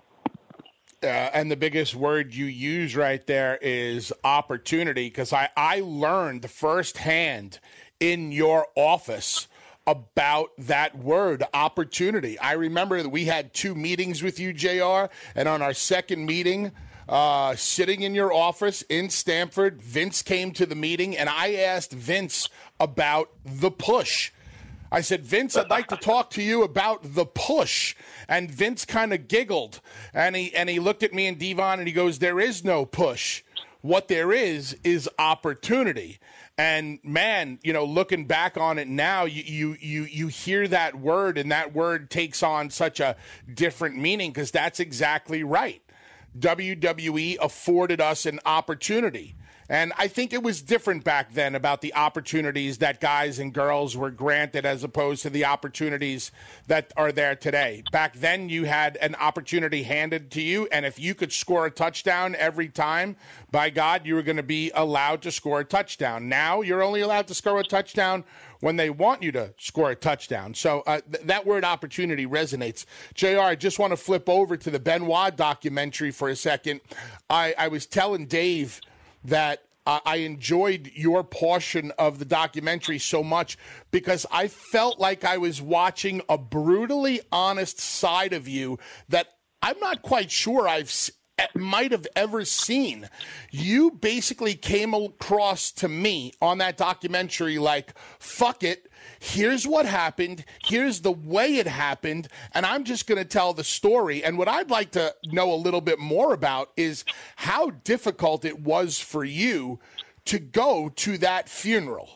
Uh, and the biggest word you use right there is opportunity, because I, I learned firsthand in your office about that word, opportunity. I remember that we had two meetings with you, J R, and on our second meeting, uh, sitting in your office in Stamford, Vince came to the meeting, and I asked Vince about the push. I said, Vince, I'd like to talk to you about the push. And Vince kind of giggled, and he and he looked at me and Devon, and he goes, there is no push. What there is is opportunity. And man, you know, looking back on it now, you you you, you hear that word, and that word takes on such a different meaning, because that's exactly right. W W E afforded us an opportunity. And I think it was different back then about the opportunities that guys and girls were granted as opposed to the opportunities that are there today. Back then, you had an opportunity handed to you, and if you could score a touchdown every time, by God, you were going to be allowed to score a touchdown. Now, you're only allowed to score a touchdown when they want you to score a touchdown. So uh, th- that word opportunity resonates. J R, I just want to flip over to the Benoit documentary for a second. I, I was telling Dave that uh, I enjoyed your portion of the documentary so much because I felt like I was watching a brutally honest side of you that I'm not quite sure I've might have ever seen. You basically came across to me on that documentary like, fuck it, here's what happened, here's the way it happened, and I'm just going to tell the story. And what I'd like to know a little bit more about is how difficult it was for you to go to that funeral.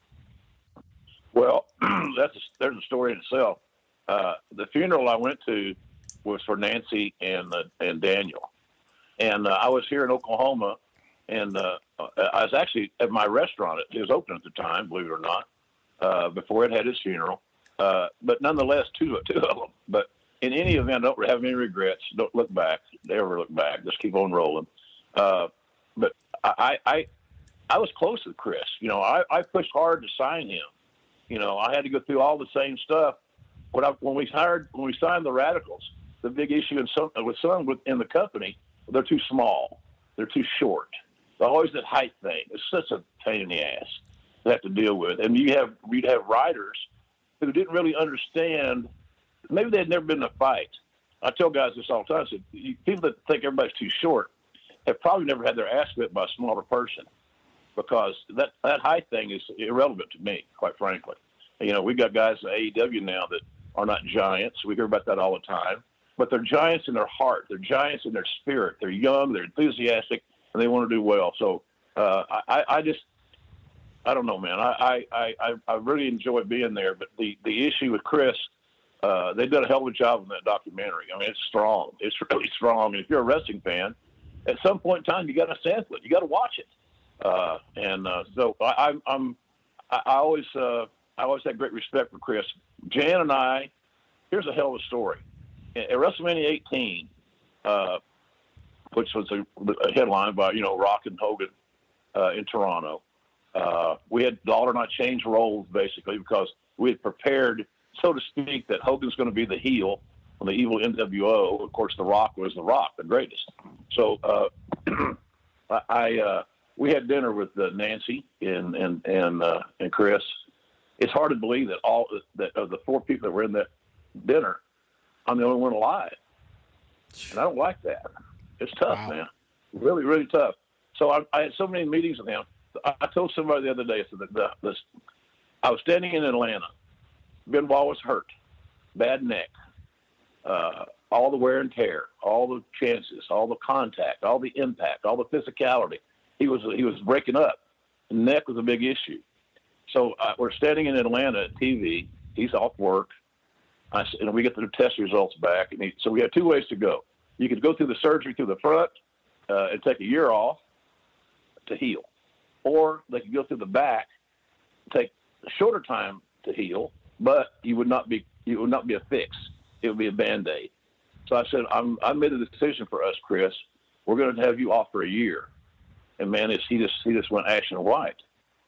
Well, that's a, there's a story in itself. Uh, the funeral I went to was for Nancy and uh, and Daniel. And uh, I was here in Oklahoma, and uh, I was actually at my restaurant. It was open at the time, believe it or not, uh, before it had its funeral. Uh, but nonetheless, two, two of them. But in any event, don't have any regrets. Don't look back. Never look back. Just keep on rolling. Uh, but I, I I was close with Chris. You know, I, I pushed hard to sign him. You know, I had to go through all the same stuff. When, I, when we hired, when we signed the Radicals, the big issue in some, with some within the company, they're too small. They're too short. There's always that height thing. It's such a pain in the ass to have to deal with. And you have you'd have riders who didn't really understand. Maybe they'd never been in a fight. I tell guys this all the time. I said, people that think everybody's too short have probably never had their ass whipped by a smaller person, because that, that height thing is irrelevant to me, quite frankly. You know, we've got guys in A E W now that are not giants. We hear about that all the time. But they're giants in their heart. They're giants in their spirit. They're young. They're enthusiastic, and they want to do well. So uh, I, I just I don't know, man. I, I, I, I really enjoy being there, but the, the issue with Chris, uh, they've done a hell of a job in that documentary. I mean, it's strong. It's really strong. And if you're a wrestling fan, at some point in time, you got to sample it. You got to watch it. Uh, and uh, so I, I'm, I'm, I always, uh, I always had great respect for Chris. Jan and I. Here's a hell of a story. At WrestleMania eighteen, uh, which was a, a headline by you know Rock and Hogan uh, in Toronto, uh, we had Lawler and I change roles basically because we had prepared, so to speak, that Hogan's going to be the heel on the evil N W O. Of course, The Rock was The Rock, the greatest. So uh, I, uh, we had dinner with uh, Nancy and and and uh, and Chris. It's hard to believe that all that of the four people that were in that dinner, I'm the only one alive, and I don't like that. It's tough, wow. man. Really, really tough. So I, I had so many meetings with him. I, I told somebody the other day, I said that the, this, I was standing in Atlanta. Benoit was hurt, bad neck, uh, all the wear and tear, all the chances, all the contact, all the impact, all the physicality. He was he was breaking up. The neck was a big issue. So uh, we're standing in Atlanta at T V. He's off work. I, and we get the test results back. And he, so we had two ways to go. You could go through the surgery through the front uh, and take a year off to heal. Or they could go through the back, take a shorter time to heal, but you would not be it would not be a fix. It would be a Band-Aid. So I said, I'm, I made a decision for us, Chris. We're going to have you off for a year. And, man, it's, he, just, he just went ashen white.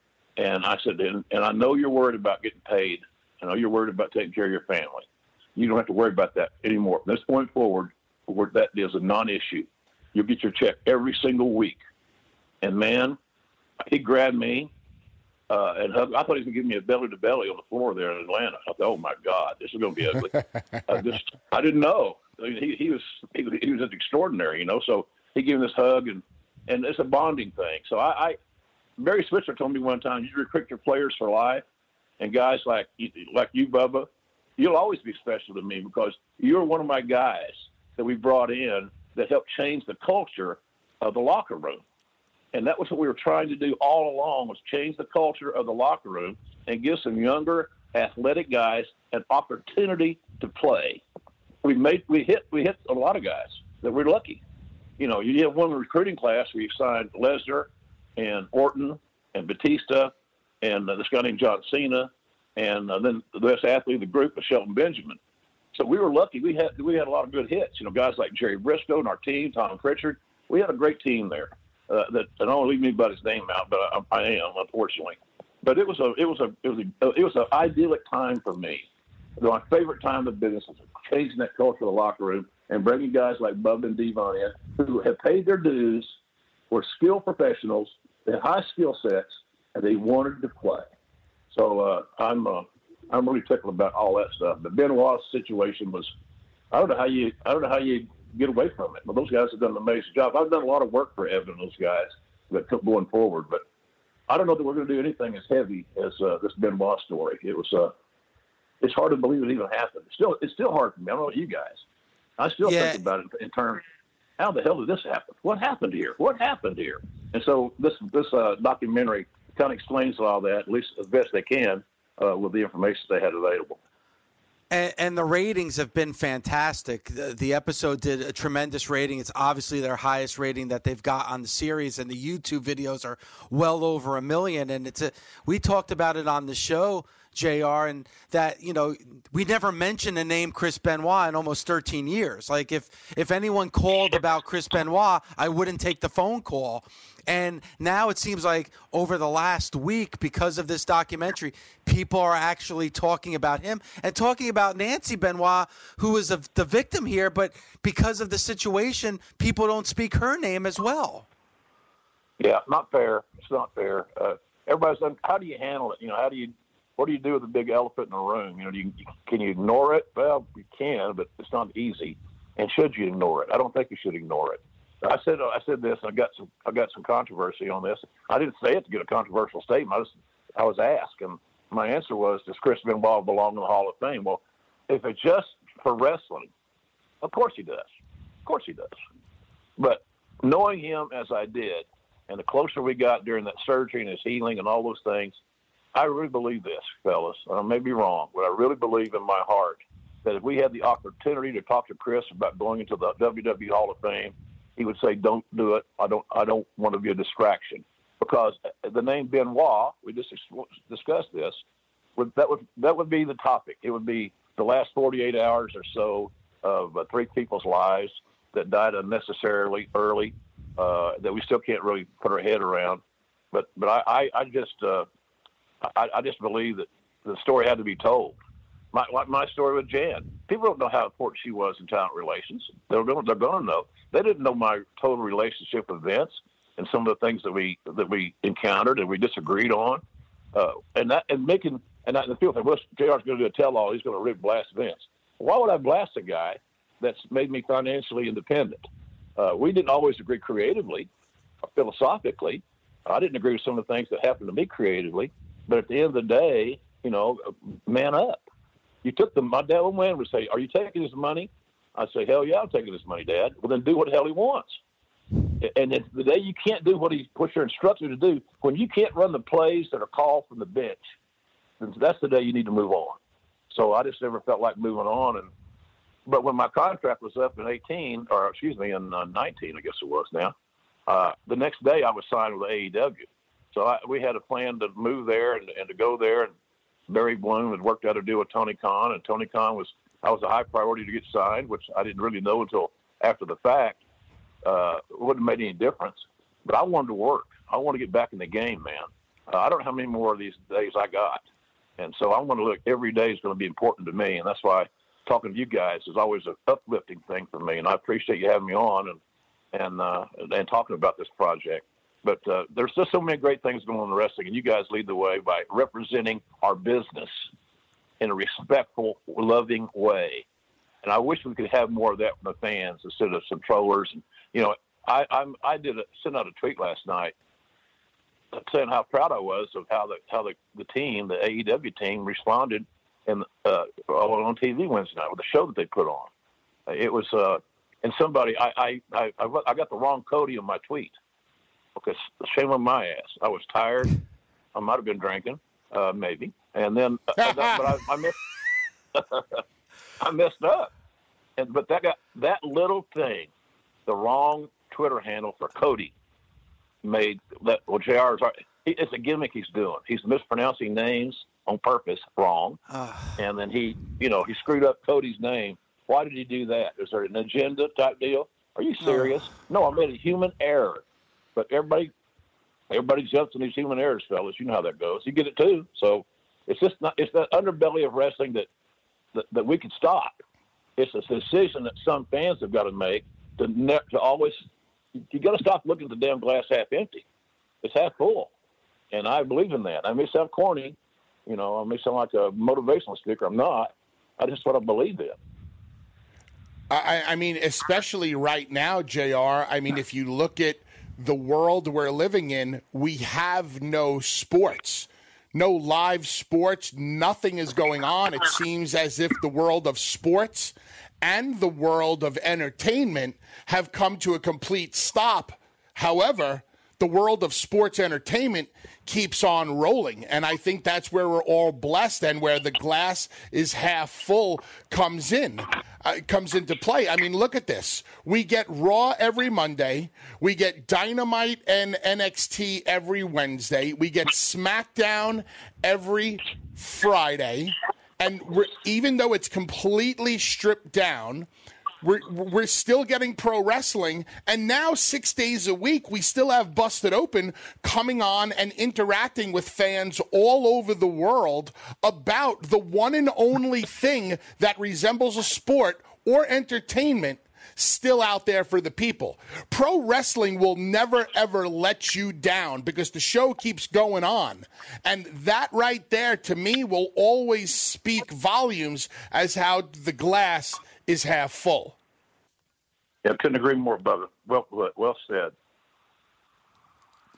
And I said, and, and I know you're worried about getting paid. I know you're worried about taking care of your family. You don't have to worry about that anymore. From this point forward, where that is a non-issue. You'll get your check every single week. And, man, he grabbed me uh, and hugged. I thought he was going to give me a belly-to-belly on the floor there in Atlanta. I thought, oh, my God, this is going to be ugly. I, just, I didn't know. I mean, he, he was he, he was just extraordinary, you know. So he gave me this hug, and, and it's a bonding thing. So I, I Barry Switzer told me one time, you recruit your players for life. And guys like like you, Bubba, you'll always be special to me because you're one of my guys that we brought in that helped change the culture of the locker room. And that was what we were trying to do all along, was change the culture of the locker room and give some younger athletic guys an opportunity to play. We made we hit we hit a lot of guys that we're lucky. You know, you have one recruiting class where you signed Lesnar and Orton and Batista and uh, this guy named John Cena, and uh, then the best athlete of the group was Shelton Benjamin. So we were lucky. We had we had a lot of good hits. You know, guys like Jerry Briscoe and our team, Tom Pritchard. We had a great team there. Uh, that I don't want to leave anybody's name out, but I, I am, unfortunately. But it was a it was a it was a it was an idyllic time for me. My favorite time of business was changing that culture of the locker room and bringing guys like Bubba and Devon in who have paid their dues, were skilled professionals, they had high skill sets, and they wanted to play. So uh, I'm uh, I'm really tickled about all that stuff. But Benoit's situation was, I don't know how you I don't know how you get away from it. But those guys have done an amazing job. I've done a lot of work for Evan and those guys that took going forward. But I don't know that we're going to do anything as heavy as uh, this Benoit story. It was uh, it's hard to believe it even happened. It's still it's still hard for me. I don't know about you guys. I still yeah. think about it in terms, how the hell did this happen? What happened here? What happened here? And so this this uh, documentary kind of explains all that, at least as best they can, uh, with the information they had available. And, and the ratings have been fantastic. The, the episode did a tremendous rating. It's obviously their highest rating that they've got on the series, and the YouTube videos are well over a million. And it's a, we talked about it on the show, J R, and that, you know, we never mentioned the name Chris Benoit in almost thirteen years. Like, if, if anyone called about Chris Benoit, I wouldn't take the phone call. And now it seems like over the last week, because of this documentary, people are actually talking about him and talking about Nancy Benoit, who is a, the victim here. But because of the situation, people don't speak her name as well. Yeah, not fair. It's not fair. Uh, everybody's done, how do you handle it? You know, how do you, what do you do with the big elephant in the room? You know, do you, can you ignore it? Well, you can, but it's not easy. And should you ignore it? I don't think you should ignore it. I said I said this. I got some I got some controversy on this. I didn't say it to get a controversial statement. I was I was asked, and my answer was, does Chris Benoit belong in the Hall of Fame? Well, if it's just for wrestling, of course he does. Of course he does. But knowing him as I did, And the closer we got during that surgery and his healing and all those things, I really believe this, fellas. I may be wrong, but I really believe in my heart that if we had the opportunity to talk to Chris about going into the W W E Hall of Fame, he would say, "Don't do it. I don't. I don't want to be a distraction." Because the name Benoit, we just discussed this, would, that would that would be the topic. It would be the last forty-eight hours or so of uh, three people's lives that died unnecessarily early, uh, that we still can't really put our head around. But but I, I, I just uh, I, I just believe that the story had to be told. My, like my story with Jan. People don't know how important she was in talent relations. They're, they're going to know. They didn't know my total relationship with Vince and some of the things that we that we encountered and we disagreed on. Uh, and that and making and that, the people think, well, J R's going to do a tell-all. He's going to rip blast Vince. Why would I blast a guy that's made me financially independent? Uh, we didn't always agree creatively or philosophically. I didn't agree with some of the things that happened to me creatively. But at the end of the day, you know, man up. You took the, my dad man would say, "Are you taking his money?" I'd say, "Hell yeah, I'm taking his money, Dad." Well, then do what the hell he wants. And it's the day you can't do what he what you're instructed to do, when you can't run the plays that are called from the bench, then that's the day you need to move on. So I just never felt like moving on. And but when my contract was up in eighteen, or excuse me, in uh, nineteen, I guess it was now, uh, the next day I was signed with A E W. So I, we had a plan to move there and, and to go there. And Barry Bloom had worked out a deal with Tony Khan, and Tony Khan was I was a high priority to get signed, which I didn't really know until after the fact. Uh, it wouldn't have made any difference, but I wanted to work. I want to get back in the game, man. Uh, I don't know how many more of these days I got, and so I want to look. Every day is going to be important to me, and that's why talking to you guys is always an uplifting thing for me. And I appreciate you having me on and and uh, and talking about this project. But uh, there's just so many great things going on in wrestling, and you guys lead the way by representing our business in a respectful, loving way. And I wish we could have more of that from the fans instead of some trollers. And you know, I I'm, I did a, sent out a tweet last night saying how proud I was of how the how the, the team, the A E W team, responded in uh, on T V Wednesday night with the show that they put on. It was uh, and somebody I I I, I got the wrong Cody on my tweet. Okay, shame on my ass. I was tired. I might have been drinking, uh, maybe, and then uh, that, but I, I missed. I messed up, and but that got that little thing, the wrong Twitter handle for Cody, made that. Well, J R is it's a gimmick he's doing. He's mispronouncing names on purpose, wrong, and then he, you know, he screwed up Cody's name. Why did he do that? Is there an agenda type deal? Are you serious? No, I made a human error. But everybody, everybody jumps in these human errors, fellas. You know how that goes. You get it too. So it's just not. It's that underbelly of wrestling that that, that we can stop. It's a decision that some fans have got to make to ne- to always. You got to stop looking at the damn glass half empty. It's half full, and I believe in that. I may sound corny, you know. I may sound like a motivational speaker. I'm not. I just what I believe in. I, I mean, especially right now, J R. I mean, if you look at the world we're living in, we have no sports, no live sports. Nothing is going on. It seems as if the world of sports and the world of entertainment have come to a complete stop. However, the world of sports entertainment keeps on rolling. And I think that's where we're all blessed and where the glass is half full comes in, uh, comes into play. I mean, look at this. We get Raw every Monday. We get Dynamite and N X T every Wednesday. We get SmackDown every Friday. And we're, even though it's completely stripped down, We're we're still getting pro wrestling, and now six days a week we still have Busted Open coming on and interacting with fans all over the world about the one and only thing that resembles a sport or entertainment still out there for the people. Pro wrestling will never, ever let you down because the show keeps going on. And that right there, to me, will always speak volumes as how the glass is half full. Yeah, I couldn't agree more, brother. Well, well said.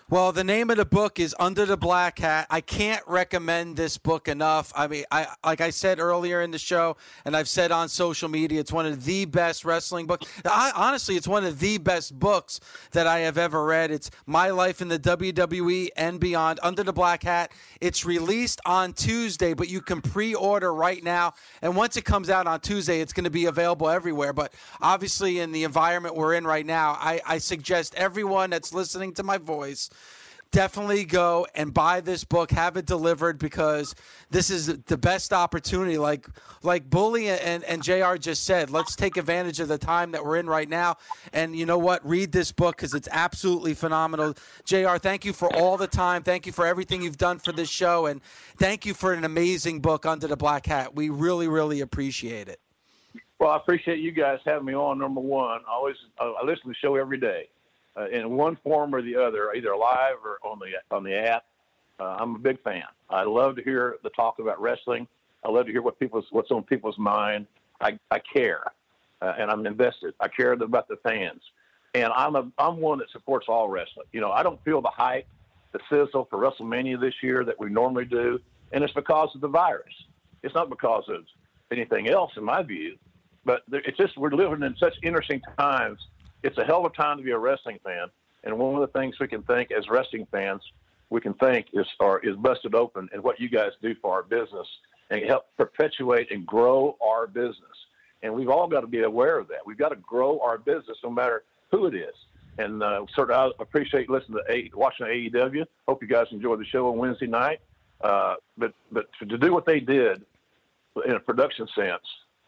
Well, the name of the book is Under the Black Hat. I can't recommend this book enough. I mean, I like I said earlier in the show, and I've said on social media, it's one of the best wrestling books. I, honestly, it's one of the best books that I have ever read. It's My Life in the W W E and Beyond, Under the Black Hat. It's released on Tuesday, but you can pre-order right now. And once it comes out on Tuesday, it's going to be available everywhere. But obviously, in the environment we're in right now, I, I suggest everyone that's listening to my voice, definitely go and buy this book, have it delivered, because this is the best opportunity. Like like Bully and, and J R just said, let's take advantage of the time that we're in right now. And you know what? Read this book because it's absolutely phenomenal. J R, thank you for all the time. Thank you for everything you've done for this show. And thank you for an amazing book, Under the Black Hat. We really, really appreciate it. Well, I appreciate you guys having me on, number one. I always I listen to the show every day. Uh, in one form or the other, either live or on the on the app. Uh, I'm a big fan. I love to hear the talk about wrestling. I love to hear what people's what's on people's mind. I, I care, uh, and I'm invested. I care about the fans, and I'm a I'm one that supports all wrestling. You know, I don't feel the hype, the sizzle for WrestleMania this year that we normally do, and it's because of the virus. It's not because of anything else, in my view. But it's just we're living in such interesting times. It's a hell of a time to be a wrestling fan, and one of the things we can think as wrestling fans, we can think is or is Busted Open and what you guys do for our business and help perpetuate and grow our business. And we've all got to be aware of that. We've got to grow our business no matter who it is. And uh, sort of, I appreciate listening to a, watching A E W. Hope you guys enjoyed the show on Wednesday night. Uh, but but to do what they did in a production sense,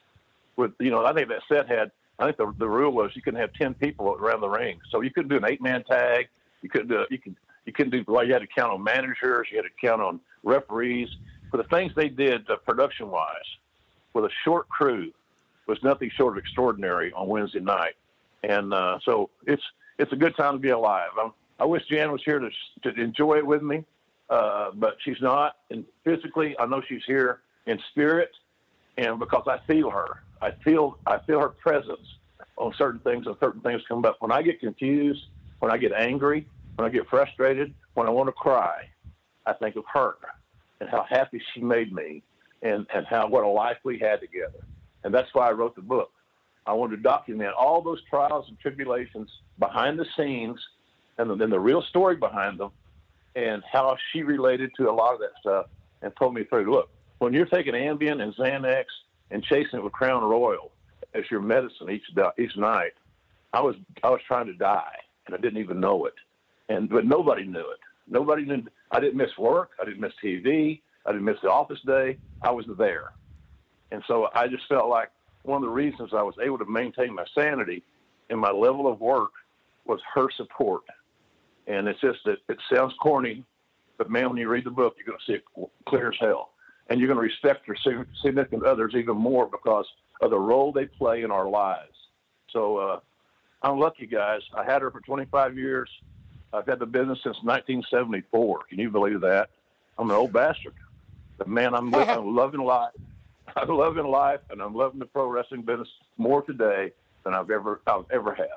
with you know, I think that set had. I think the the rule was you couldn't have ten people around the ring, so you couldn't do an eight man tag. You couldn't do you could you couldn't do well. You had to count on managers. You had to count on referees. For the things they did uh, production wise, with a short crew, was nothing short of extraordinary on Wednesday night. And uh, so it's it's a good time to be alive. I'm, I wish Jan was here to to enjoy it with me, uh, but she's not. And physically, I know she's here in spirit, and because I feel her. I feel I feel her presence on certain things and certain things come up. When I get confused, when I get angry, when I get frustrated, when I want to cry, I think of her and how happy she made me and, and how what a life we had together. And that's why I wrote the book. I wanted to document all those trials and tribulations behind the scenes and then the real story behind them and how she related to a lot of that stuff and told me through, look, when you're taking Ambien and Xanax and chasing it with Crown Royal as your medicine each each night, I was I was trying to die, and I didn't even know it. And but nobody knew it. Nobody knew. I didn't miss work. I didn't miss T V. I didn't miss the office day. I was there, and so I just felt like one of the reasons I was able to maintain my sanity and my level of work was her support. And it's just that it sounds corny, but man, when you read the book, you're going to see it clear as hell. And you're going to respect your significant others even more because of the role they play in our lives. So uh, I'm lucky, guys. I had her for twenty-five years. I've had the business since nineteen seventy-four. Can you believe that? I'm an old bastard. But, man, I'm, I'm loving life. I'm loving life, and I'm loving the pro wrestling business more today than I've ever I've ever had.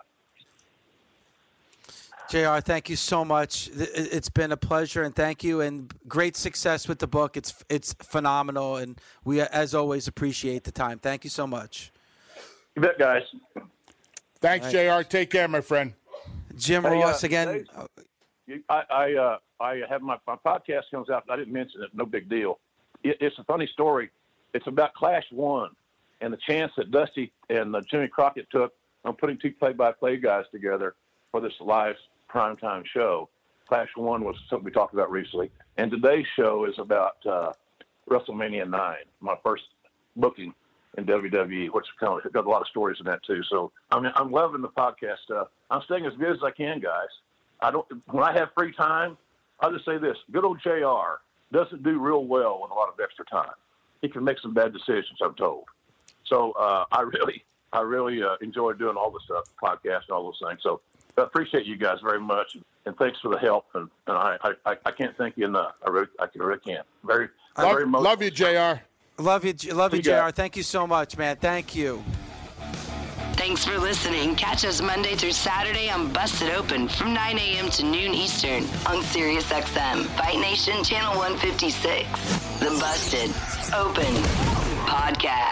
J R, thank you so much. It's been a pleasure, and thank you, and great success with the book. It's it's phenomenal, and we, as always, appreciate the time. Thank you so much. You bet, guys. Thanks, right. J R. Take care, my friend. Jim hey, Ross, uh, again. Hey, I I, uh, I have my, my podcast comes out. I didn't mention it. No big deal. It, it's a funny story. It's about Clash One and the chance that Dusty and uh, Jimmy Crockett took on putting two play-by-play guys together for this live primetime show. Clash One was something we talked about recently, and today's show is about uh, WrestleMania nine, my first booking in W W E, which kind of got a lot of stories in that too. So I mean, I'm loving the podcast stuff. I'm staying as good as I can, guys. I don't. When I have free time, I'll just say this: good old J R doesn't do real well with a lot of extra time. He can make some bad decisions, I'm told. So uh, I really, I really uh, enjoy doing all the stuff, podcast and all those things. So I appreciate you guys very much, and thanks for the help. And, and I, I, I can't thank you enough. I really, I really can't. Very, love, very emotional. Love you, J R. Love you, love you, you J R. Thank you so much, man. Thank you. Thanks for listening. Catch us Monday through Saturday on Busted Open from nine a.m. to noon Eastern on Sirius X M, Fight Nation Channel one fifty-six. The Busted Open Podcast.